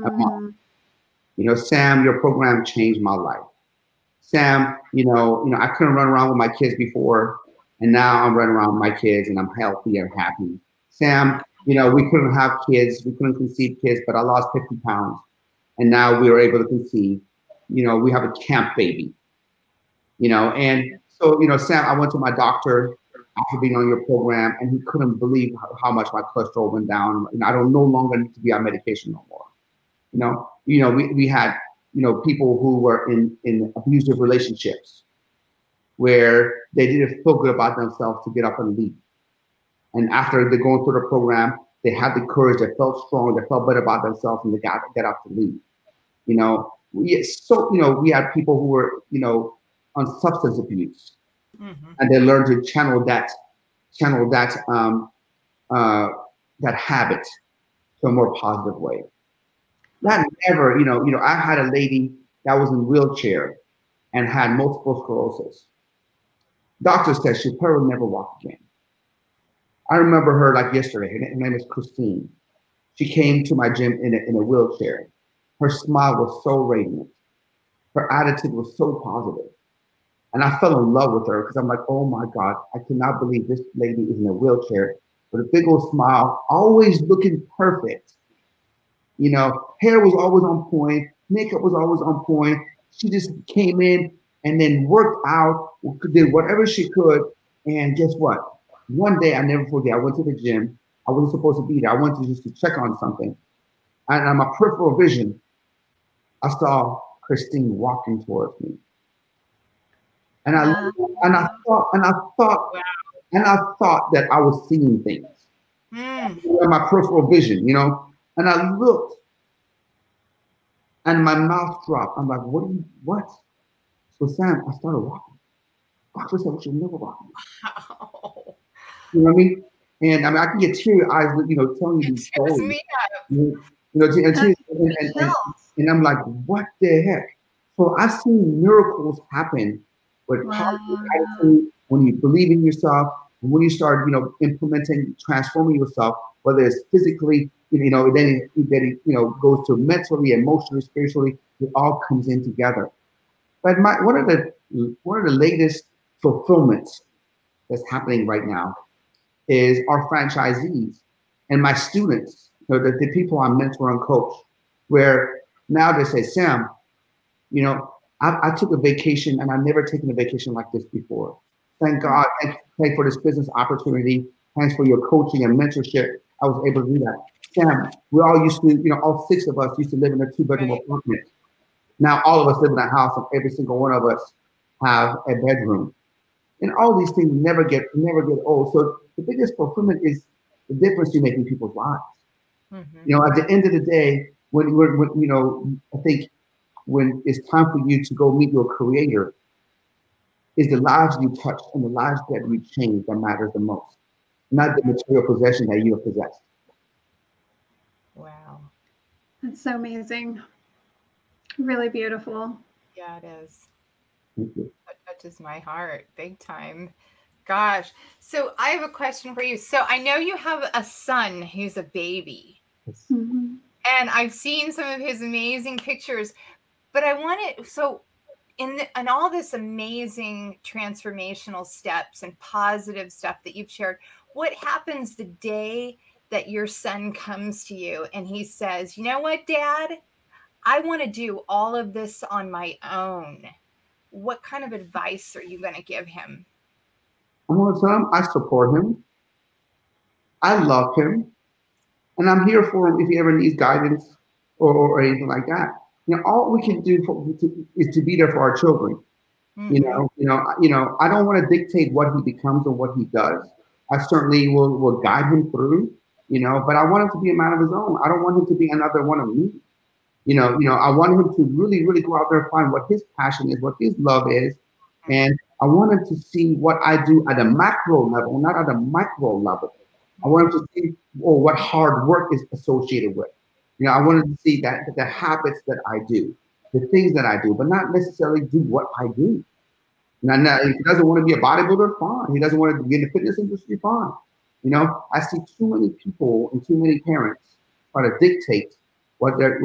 S4: Sam, your program changed my life. Sam, I couldn't run around with my kids before, and now I'm running around with my kids and I'm healthy and happy. Sam, we couldn't have kids, we couldn't conceive kids, but I lost 50 pounds, and now we were able to conceive. We have a camp baby. And so, Sam, I went to my doctor after being on your program, and he couldn't believe how much my cholesterol went down. I don't no longer need to be on medication no more. We had people who were in abusive relationships where they didn't feel good about themselves to get up and leave. And after they're going through the program, they had the courage, they felt strong, they felt better about themselves, and they get up to leave. We had people who were, on substance abuse, and they learned to channel that habit to a more positive way. That never, I had a lady that was in a wheelchair and had multiple sclerosis. Doctor said she probably would never walk again. I remember her like yesterday. Her name is Christine. She came to my gym in a wheelchair. Her smile was so radiant. Her attitude was so positive. And I fell in love with her because I'm like, oh my God, I cannot believe this lady is in a wheelchair with a big old smile, always looking perfect. You know, hair was always on point, makeup was always on point. She just came in and then worked out, did whatever she could. And guess what? One day, I never forget, I went to the gym. I wasn't supposed to be there. I went to just to check on something. And on my peripheral vision, I saw Christine walking towards me. And I thought that I was seeing things in my peripheral vision, you know. And I looked, and my mouth dropped. I'm like, what? So Sam, I started walking. Doctor said we should never walk. Wow. You know what I mean? And I mean, I can get teary eyes, you know, telling you these stories. And I'm like, what the heck? So I've seen miracles happen with positive attitude, when you believe in yourself, and when you start, you know, implementing, transforming yourself, whether it's physically, you know, then it you know, goes to mentally, emotionally, spiritually, it all comes in together. But one of the latest fulfillments that's happening right now is our franchisees and my students, you know, the people I mentor and coach, where now they say, Sam, you know, I took a vacation and I've never taken a vacation like this before. Thank God. Thank for this business opportunity. Thanks for your coaching and mentorship. I was able to do that. Sam, we all used to, you know, all 6 of us used to live in a 2-bedroom apartment. Now all of us live in a house and every single one of us have a bedroom. And all these things never get old. So the biggest fulfillment is the difference you make in people's lives. Mm-hmm. You know, at the end of the day, when you know, I think when it's time for you to go meet your creator, is the lives you touch and the lives that you change that matters the most, not the material possession that you have possessed.
S2: Wow.
S3: That's so amazing. Really beautiful.
S2: Yeah, it is.
S4: Thank you.
S2: That touches my heart big time. Gosh. So I have a question for you. So I know you have a son who's a baby.
S3: Mm-hmm.
S2: And I've seen some of his amazing pictures, but I wanted, so in all this amazing transformational steps and positive stuff that you've shared, what happens the day that your son comes to you and he says, you know what, Dad, I want to do all of this on my own? What kind of advice are you going to give him?
S4: I'm going to tell him I support him. I love him. And I'm here for him if he ever needs guidance or anything like that. You know, all we can do is to be there for our children. Mm-hmm. You know, I don't want to dictate what he becomes or what he does. I certainly will guide him through, you know, but I want him to be a man of his own. I don't want him to be another one of me. You know, I want him to really, really go out there and find what his passion is, what his love is. And I want him to see what I do at a macro level, not at a micro level. I want him to see what hard work is associated with. You know, I want him to see that the habits that I do, the things that I do, but not necessarily do what I do. Now, if he doesn't want to be a bodybuilder, fine. He doesn't want to get in the fitness industry, fine. You know, I see too many people and too many parents try to dictate what their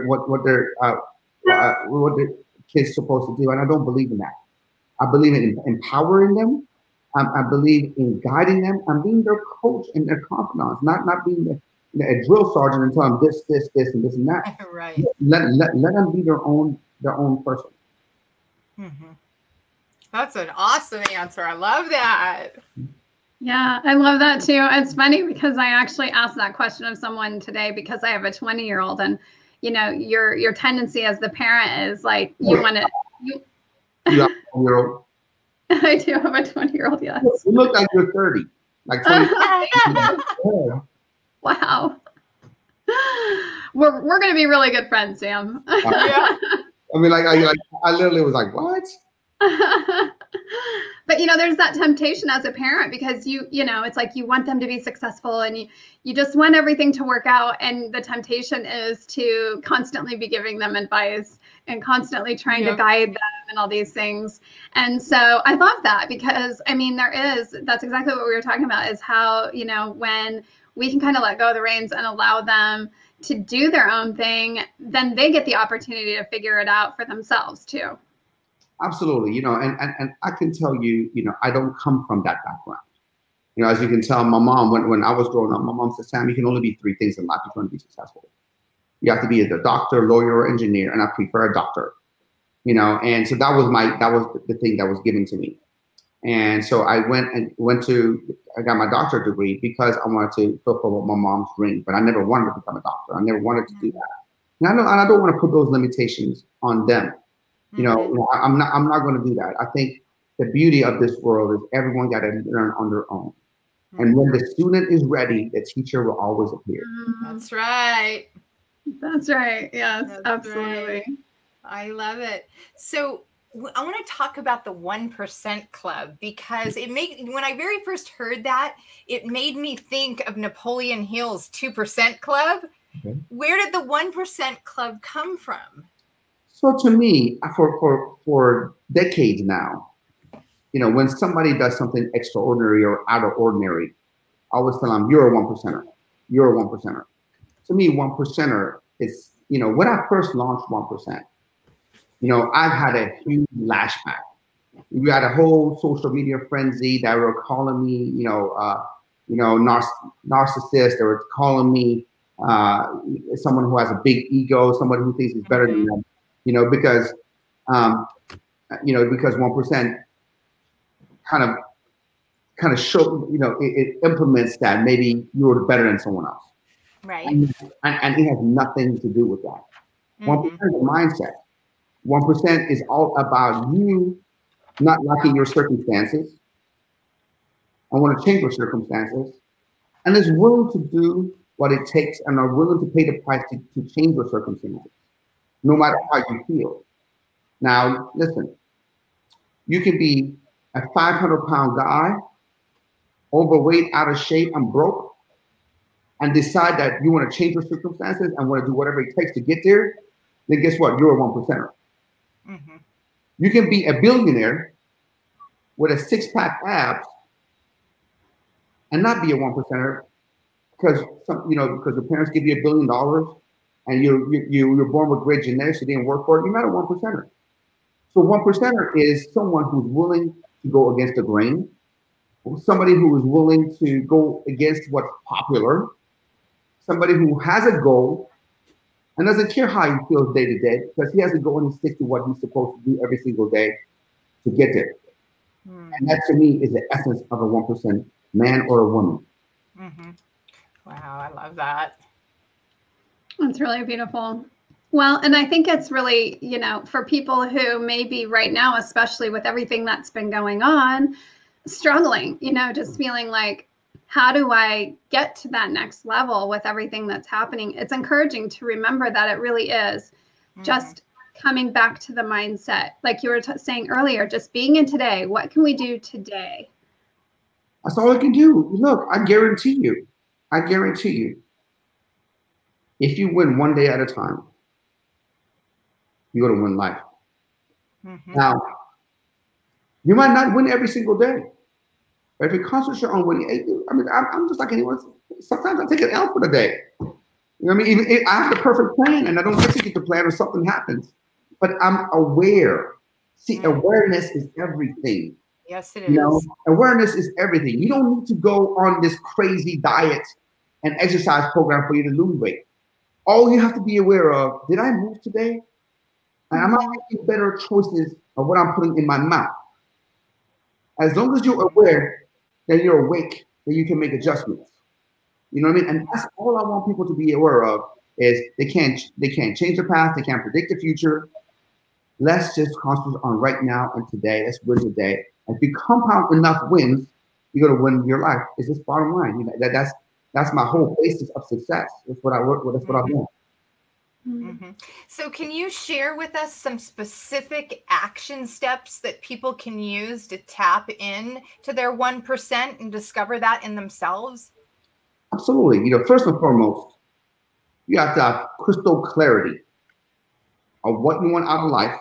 S4: kids supposed to do, and I don't believe in that. I believe in empowering them. I believe in guiding them. I'm being their coach and their confidant, not being a drill sergeant and telling them this, and this, and that.
S2: Right.
S4: Let them be their own person.
S2: Mm-hmm. That's an awesome answer. I love that.
S3: Yeah, I love that too. It's funny because I actually asked that question of someone today because I have a 20-year-old, and you know, your tendency as the parent is like you want to.
S4: You have a 20-year-old.
S3: I do have a 20-year-old. Yes.
S4: You look like you're 30. Like 20.
S3: Wow. We're going to be really good friends, Sam.
S2: Yeah.
S4: I mean, I literally was like, what?
S3: But you know, there's that temptation as a parent because you know, it's like you want them to be successful and you just want everything to work out, and the temptation is to constantly be giving them advice and constantly trying to guide them and all these things. And so I love that because I mean, that's exactly what we were talking about, is how, you know, when we can kind of let go of the reins and allow them to do their own thing, then they get the opportunity to figure it out for themselves too.
S4: Absolutely. You know, and I can tell you, you know, I don't come from that background. You know, as you can tell, my mom, when I was growing up, my mom said, Sam, you can only be three things in life if you want to be successful. You have to be either a doctor, lawyer, or engineer, and I prefer a doctor. You know, and so that was the thing that was given to me. And so I I got my doctorate degree because I wanted to fulfill my mom's dream, but I never wanted to become a doctor. I never wanted to do that. And I don't want to put those limitations on them. You know, I'm not going to do that. I think the beauty of this world is everyone got to learn on their own. And when the student is ready, the teacher will always appear.
S2: That's right.
S3: That's right. Yes,
S2: That's
S3: absolutely.
S2: Right. I love it. So I want to talk about the 1% Club because when I very first heard that, it made me think of Napoleon Hill's 2% Club. Okay. Where did the 1% Club come from?
S4: So to me, for decades now, you know, when somebody does something extraordinary or out of ordinary, I always tell them, you're a 1%er. You're a 1%er. To me, 1%er is, you know, when I first launched 1%, you know, I've had a huge lashback. We had a whole social media frenzy that were calling me, you know, narcissist. They were calling me someone who has a big ego, somebody who thinks he's better than them, you know, because 1% kind of show, you know, it implements that maybe you're better than someone else.
S2: Right.
S4: And it has nothing to do with that. 1% is a mindset. 1% is all about you not liking your circumstances. I want to change your circumstances. And is willing to do what it takes and are willing to pay the price to change your circumstances, no matter how you feel. Now, listen, you can be a 500-pound guy, overweight, out of shape, and broke, and decide that you want to change your circumstances and want to do whatever it takes to get there, then guess what? You're a 1%er. Mm-hmm. You can be a billionaire with a six-pack abs and not be a 1%er because your parents give you $1 billion and you're born with great genetics, you didn't work for it. You're not a 1%er. So 1%er is someone who's willing to go against the grain, somebody who is willing to go against what's popular, somebody who has a goal and doesn't care how he feels day to day because he has a goal and he sticks to what he's supposed to do every single day to get there. And that to me is the essence of a 1% man or a woman.
S2: Mm-hmm. Wow, I love that.
S3: That's really beautiful. Well, and I think it's really, you know, for people who maybe right now, especially with everything that's been going on, struggling, you know, just feeling like, how do I get to that next level with everything that's happening? It's encouraging to remember that it really is just coming back to the mindset. Like you were saying earlier, just being in today. What can we do today?
S4: That's all I can do. Look, I guarantee you, if you win one day at a time, you're going to win life. Mm-hmm. Now, you might not win every single day. But if you concentrate on winning, I mean, I'm just like anyone. Sometimes I take an L for the day. You know what I mean? Even if I have the perfect plan and I don't execute the plan or something happens, but I'm aware. See, awareness is everything.
S2: Yes, it is.
S4: You know, awareness is everything. You don't need to go on this crazy diet and exercise program for you to lose weight. All you have to be aware of, did I move today? And am I making better choices of what I'm putting in my mouth? As long as you're aware that you're awake, that you can make adjustments. You know what I mean? And that's all I want people to be aware of is they can't change the past, they can't predict the future. Let's just concentrate on right now and today. Let's win today. If you compound enough wins, you're gonna win your life. It's just bottom line. You know, that's my whole basis of success. That's what I work with. That's what I want.
S2: Mm-hmm. So can you share with us some specific action steps that people can use to tap in to their 1% and discover that in themselves?
S4: Absolutely. You know, first and foremost, you have to have crystal clarity of what you want out of life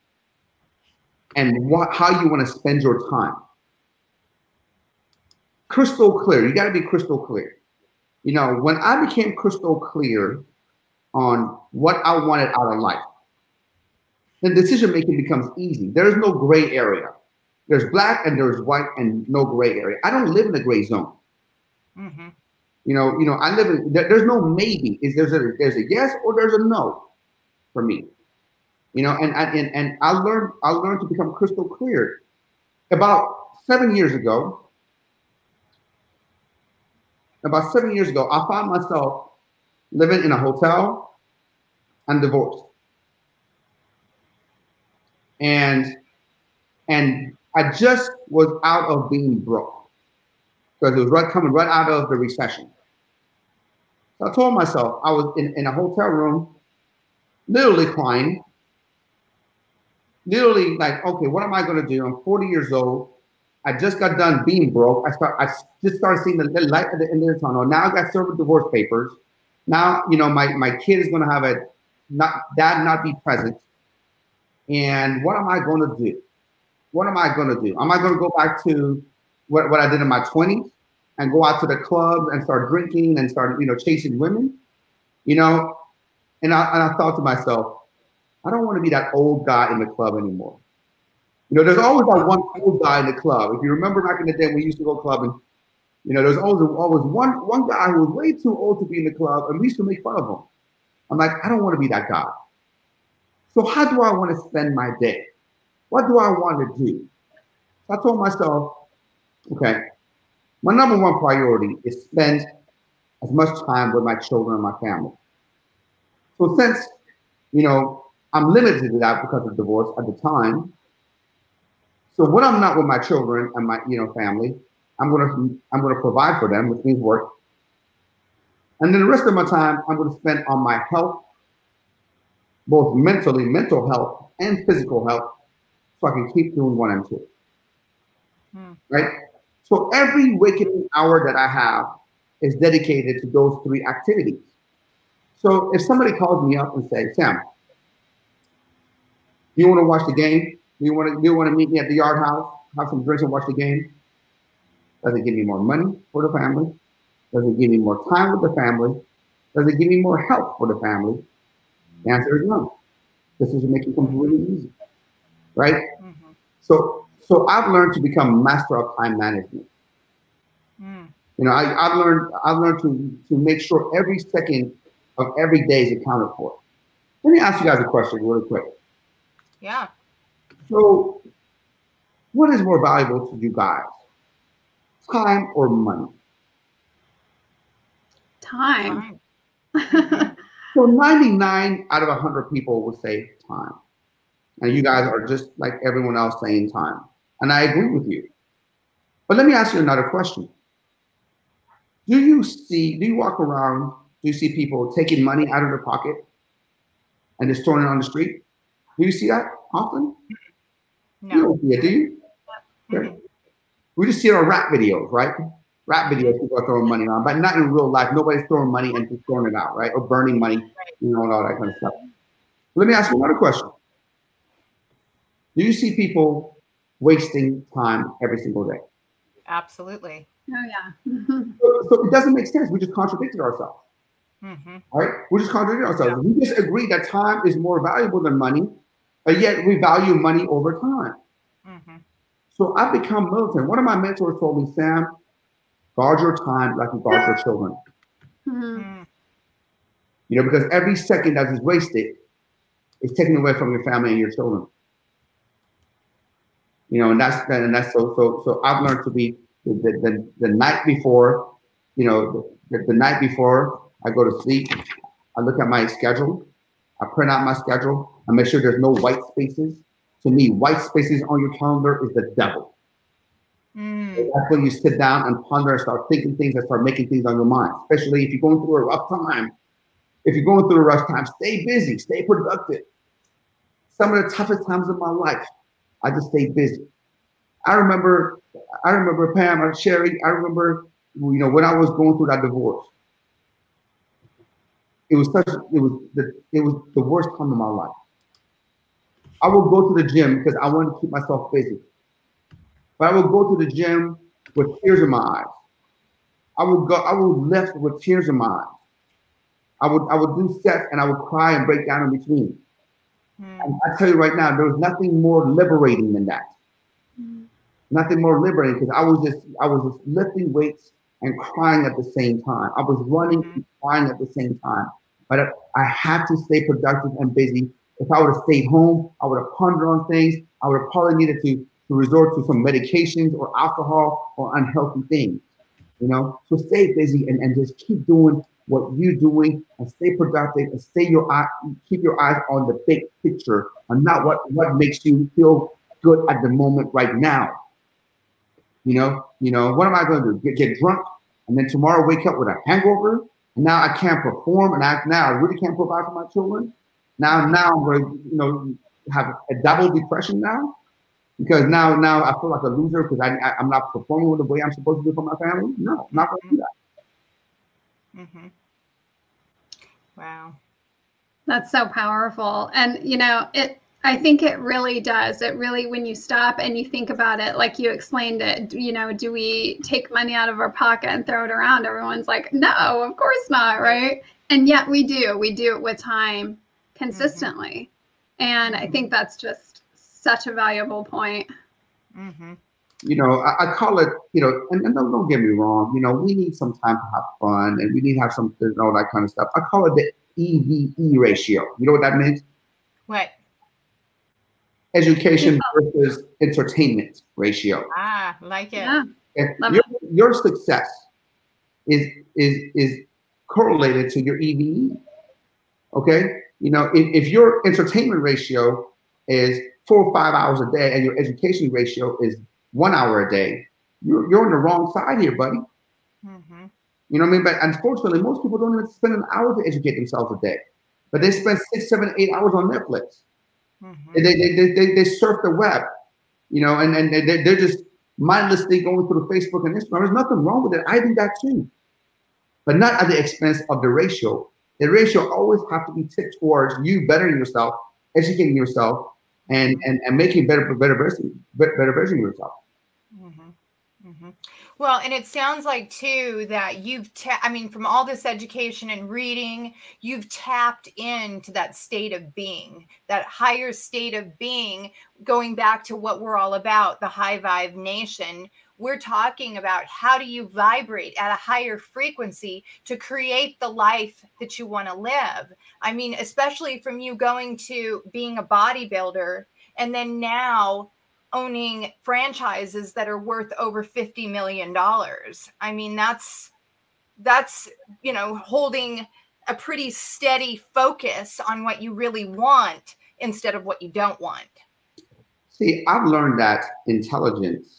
S4: and how you want to spend your time. Crystal clear. You got to be crystal clear. when I became crystal clear on what I wanted out of life, then decision making becomes easy. There is no gray area. There's black and there's white and no gray area. I don't live in a gray zone.
S2: Mm-hmm.
S4: I live in. There's no maybe. There's a yes or there's a no for me. And I learned to become crystal clear. About 7 years ago, I found myself living in a hotel and divorced. And I just was out of being broke because it was coming right out of the recession. So I told myself, I was in a hotel room, literally crying, literally like, okay, what am I going to do? I'm 40 years old. I just got done being broke. I just started seeing the light at the end of the tunnel. Now I got served divorce papers. Now, my kid is going to have dad not be present. And what am I going to do? What am I going to do? Am I going to go back to what I did in my 20s and go out to the club and start drinking and start, chasing women? And I thought to myself, I don't want to be that old guy in the club anymore. There's always that one old guy in the club. If you remember back in the day, we used to go clubbing. There's always one guy who was way too old to be in the club, and we used to make fun of him. I'm like, I don't want to be that guy. So how do I want to spend my day? What do I want to do? So I told myself, okay, my number one priority is spend as much time with my children and my family. So since, I'm limited to that because of divorce at the time. So when I'm not with my children and my, family, I'm gonna provide for them, which means work. And then the rest of my time, I'm gonna spend on my health, both mental health and physical health, so I can keep doing one and two. Right? So every waking hour that I have is dedicated to those three activities. So if somebody calls me up and says, Sam, do you want to watch the game? Do you want to meet me at the Yard House, have some drinks and watch the game? Does it give me more money for the family? Does it give me more time with the family? Does it give me more help for the family? The answer is no. Decision making comes really easy, right? Mm-hmm. So I've learned to become master of time management. I've learned to make sure every second of every day is accounted for. Let me ask you guys a question really quick.
S2: Yeah.
S4: So, what is more valuable to you guys? Time or money?
S3: Time.
S4: So 99 out of 100 people will say time. And you guys are just like everyone else saying time. And I agree with you. But let me ask you another question. Do you walk around, do you see people taking money out of their pocket and just throwing it on the street? Do you see that often?
S2: No.
S4: You don't see it, do you? Mm-hmm. We just see it on rap videos, right? Rap videos, people are throwing money around, but not in real life. Nobody's throwing money and just throwing it out, right? Or burning money, and all that kind of stuff. Let me ask you another question. Do you see people wasting time every single day?
S2: Absolutely.
S3: Oh, yeah.
S4: So it doesn't make sense. We just contradicted ourselves. Mm-hmm. Right? We just contradicted ourselves. Yeah. We just agreed that time is more valuable than money, but yet we value money over time. Mm-hmm. So I've become militant. One of my mentors told me, Sam, guard your time like you guard your children. Mm-hmm. Because every second that is wasted is taken away from your family and your children. And that's so I've learned to be the night before, the night before I go to sleep, I look at my schedule, I print out my schedule, I make sure there's no white spaces. To me, white spaces on your calendar is the devil. That's when you sit down and ponder and start thinking things and start making things on your mind, especially if you're going through a rough time. If you're going through a rough time, stay busy, stay productive. Some of the toughest times of my life, I just stayed busy. I remember Pam and Sherry, I remember, when I was going through that divorce. It was the worst time of my life. I would go to the gym because I wanted to keep myself busy. But I would go to the gym with tears in my eyes. I would lift with tears in my eyes. I would do sets and I would cry and break down in between. And I tell you right now, there was nothing more liberating than that. Nothing more liberating, because I was just lifting weights and crying at the same time. I was running and crying at the same time. But I had to stay productive and busy. If I would have stayed home, I would have pondered on things. I would have probably needed to resort to some medications or alcohol or unhealthy things. So stay busy and just keep doing what you're doing and stay productive and keep your eyes on the big picture and not what makes you feel good at the moment right now. What am I going to do? Get drunk and then tomorrow wake up with a hangover and now I can't perform and now I really can't provide for my children. Now I'm going to have a double depression now. Because now I feel like a loser because I'm not performing the way I'm supposed to do for my family. No, I'm not going to do that.
S2: Mm-hmm. Wow.
S3: That's so powerful. And, I think it really does. It really, when you stop and you think about it, like you explained it, do we take money out of our pocket and throw it around? Everyone's like, no, of course not, right? And yet we do. We do it with time consistently. And I think that's just such a valuable point.
S4: I call it, and don't get me wrong, we need some time to have fun and we need to have some, all that kind of stuff. I call it the EVE ratio. You know what that means?
S2: What?
S4: Education versus entertainment ratio.
S2: Like it.
S3: Yeah.
S4: Your success is correlated to your EVE. Okay? If your entertainment ratio is 4 or 5 hours a day and your education ratio is 1 hour a day, you're on the wrong side here, buddy. You know what I mean? But unfortunately, most people don't even spend an hour to educate themselves a day, but they spend 6, 7, 8 hours on Netflix. They surf the web, and they're just mindlessly going through Facebook and Instagram. There's nothing wrong with it. I do that too, but not at the expense of the ratio. The ratio always have to be tipped towards you bettering yourself, educating yourself, and making better version of yourself.
S2: Well, and it sounds like too that from all this education and reading, you've tapped into that state of being, that higher state of being, going back to what we're all about, the High Vibe Nation. We're talking about how do you vibrate at a higher frequency to create the life that you want to live. Especially from you going to being a bodybuilder and then now owning franchises that are worth over $50 million. That's holding a pretty steady focus on what you really want instead of what you don't want.
S4: See, I've learned that intelligence,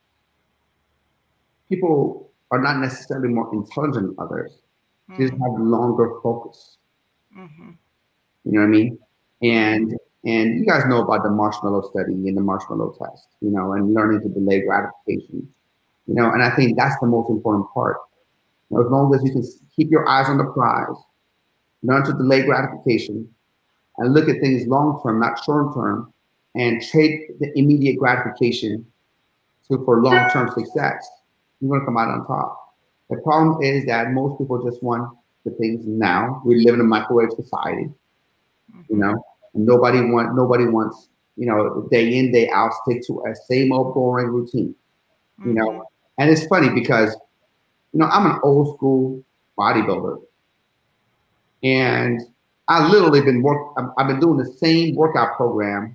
S4: people are not necessarily more intelligent than others. They just have longer focus. You know what I mean? And you guys know about the marshmallow study and the marshmallow test, and learning to delay gratification, and I think that's the most important part. As long as you can keep your eyes on the prize, learn to delay gratification, and look at things long-term, not short-term, and trade the immediate gratification for long-term success, you're going to come out on top. The problem is that most people just want the things now. We live in a microwave society, and nobody wants, day in, day out, stick to a same old boring routine, And it's funny because, I'm an old school bodybuilder, and I've been doing the same workout program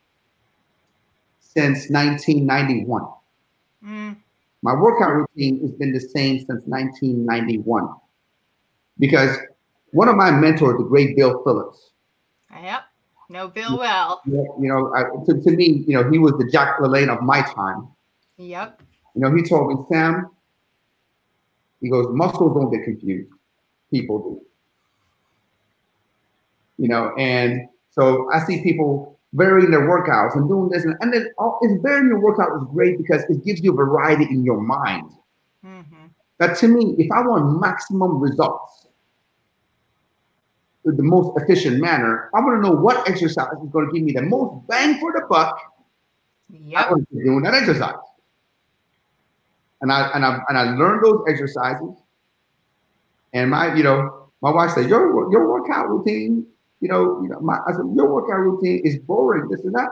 S4: since 1991. My workout routine has been the same since 1991 because one of my mentors, the great Bill Phillips.
S2: Yep. No, Bill well.
S4: To me, he was the Jack LaLanne of my time.
S2: Yep.
S4: He told me, Sam, he goes, muscles don't get confused. People do. And so I see people varying their workouts and doing this. And then varying your workout is great because it gives you variety in your mind. But to me, if I want maximum results, the most efficient manner, I want to know what exercise is going to give me the most bang for the buck.
S2: Yep.
S4: I'm going to be doing that exercise. And I learned those exercises. And my wife said, your workout routine, I said, your workout routine is boring, this and that.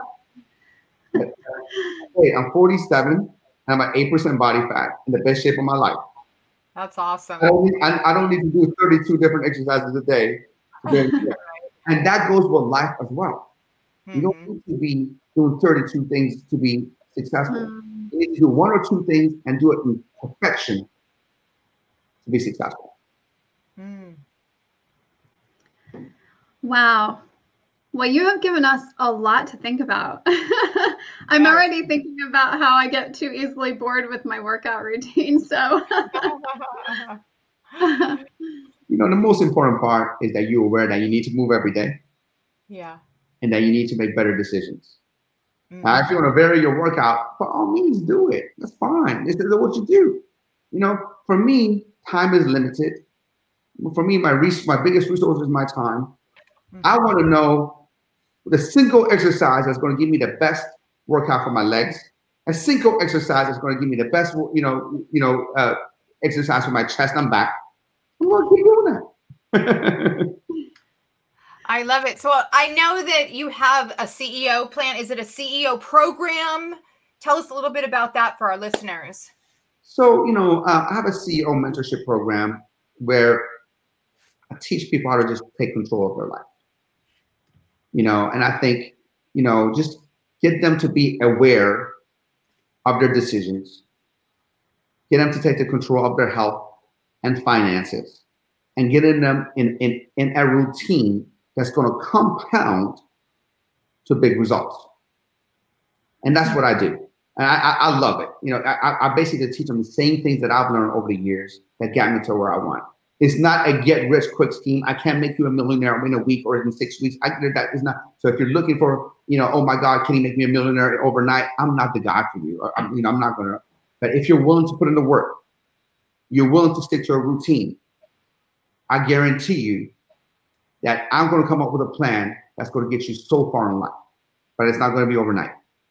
S4: Hey, I'm 47 and I'm at 8% body fat in the best shape of my life.
S2: That's awesome.
S4: I don't need to do 32 different exercises a day. And that goes with life as well. You don't need to be doing 32 things to be successful. You need to do one or two things and do it in perfection to be successful.
S3: Wow. Well, you have given us a lot to think about. I'm already thinking about how I get too easily bored with my workout routine. So,
S4: the most important part is that you're aware that you need to move every day.
S2: Yeah.
S4: And that you need to make better decisions. Now, if you want to vary your workout, by all means, do it. That's fine. This is what you do. For me, time is limited. For me, my biggest resource is my time. I want to know the single exercise that's going to give me the best workout for my legs. A single exercise that's going to give me the best, exercise for my chest and back. I'm going to keep doing that.
S2: I love it. So I know that you have a CEO plan. Is it a CEO program? Tell us a little bit about that for our listeners.
S4: So, I have a CEO mentorship program where I teach people how to just take control of their life. And I think, just get them to be aware of their decisions, get them to take the control of their health and finances, and getting them in a routine that's going to compound to big results. And that's what I do. And I love it. I basically teach them the same things that I've learned over the years that got me to where I want. It's not a get rich quick scheme. I can't make you a millionaire in a week or in 6 weeks. That is not. So if you're looking for, oh my God, can he make me a millionaire overnight? I'm not the guy for you. I'm not going to. But if you're willing to put in the work, you're willing to stick to a routine, I guarantee you that I'm going to come up with a plan that's going to get you so far in life. But it's not going to be overnight.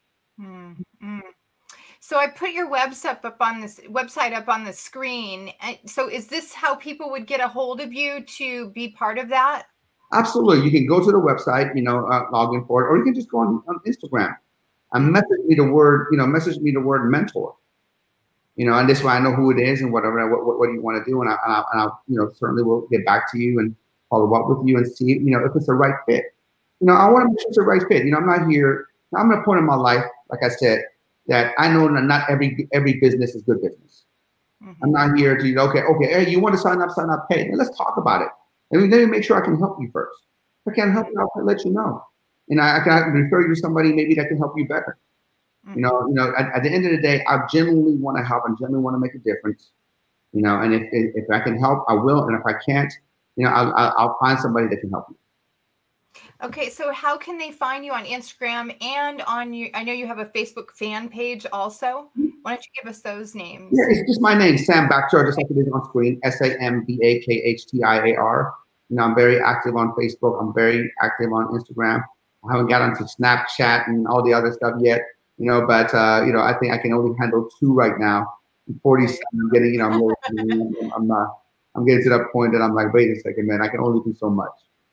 S2: So I put your website up on the screen. So is this how people would get a hold of you to be part of that?
S4: Absolutely. You can go to the website, log in for it, or you can just go on Instagram and message me the word mentor. And this way I know who it is and whatever, what do you want to do. And I certainly will get back to you and follow up with you and see, if it's the right fit. I want to make sure it's the right fit. I'm not here. I'm at a point in my life, like I said, that I know that not every business is good business. I'm not here to, okay, hey, you want to sign up, hey, let's talk about it. And let me make sure I can help you first. If I can't help you, I'll let you know. I can refer you to somebody maybe that can help you better. At the end of the day, I genuinely want to help and genuinely want to make a difference. And if I can help, I will. And if I can't, I'll find somebody that can help you.
S2: Okay, so how can they find you on Instagram and I know you have a Facebook fan page also. Why don't you give us those names?
S4: Yeah, it's just my name, Sam Bakhtiar, just like it is on screen, SAMBAKHTIAR. I'm very active on Facebook. I'm very active on Instagram. I haven't got onto Snapchat and all the other stuff yet, but I think I can only handle 2 right now. I'm 47. I'm getting, I'm getting to that point that I'm like, wait a second, man, I can only do so much.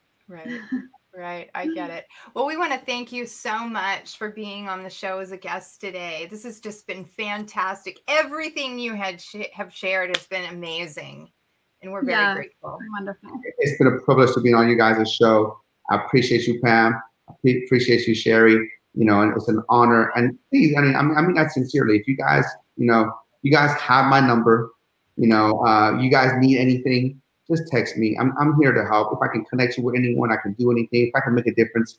S2: Right. I get it. Well, we want to thank you so much for being on the show as a guest today. This has just been fantastic. Everything you have shared has been amazing. And we're very grateful.
S3: Wonderful.
S4: It's been a privilege to be on you guys' show. I appreciate you, Pam. I appreciate you, Sherry. And it's an honor. And please, I mean that sincerely. If you guys, you guys have my number, you guys need anything, just text me. I'm here to help. If I can connect you with anyone, I can do anything. If I can make a difference,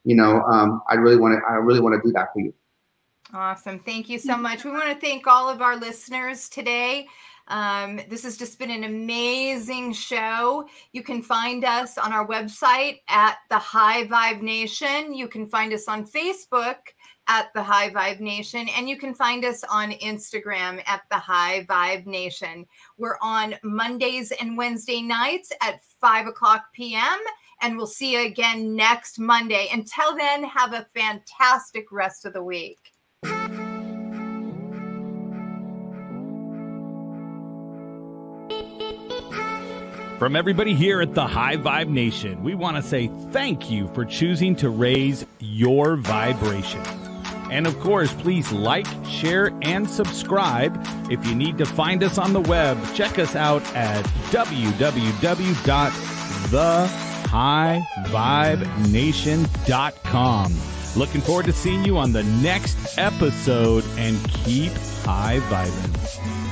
S4: I really want to do that for you.
S2: Awesome. Thank you so much. We want to thank all of our listeners today. This has just been an amazing show. You can find us on our website at The High Vibe Nation. You can find us on Facebook at The High Vibe Nation, and you can find us on Instagram at The High Vibe Nation. We're on Mondays and Wednesday nights at 5:00 p.m., and we'll see you again next Monday. Until then, have a fantastic rest of the week.
S1: From everybody here at the High Vibe Nation, we want to say thank you for choosing to raise your vibration. And of course, please like, share, and subscribe. If you need to find us on the web, check us out at www.thehighvibenation.com. Looking forward to seeing you on the next episode, and keep high vibing.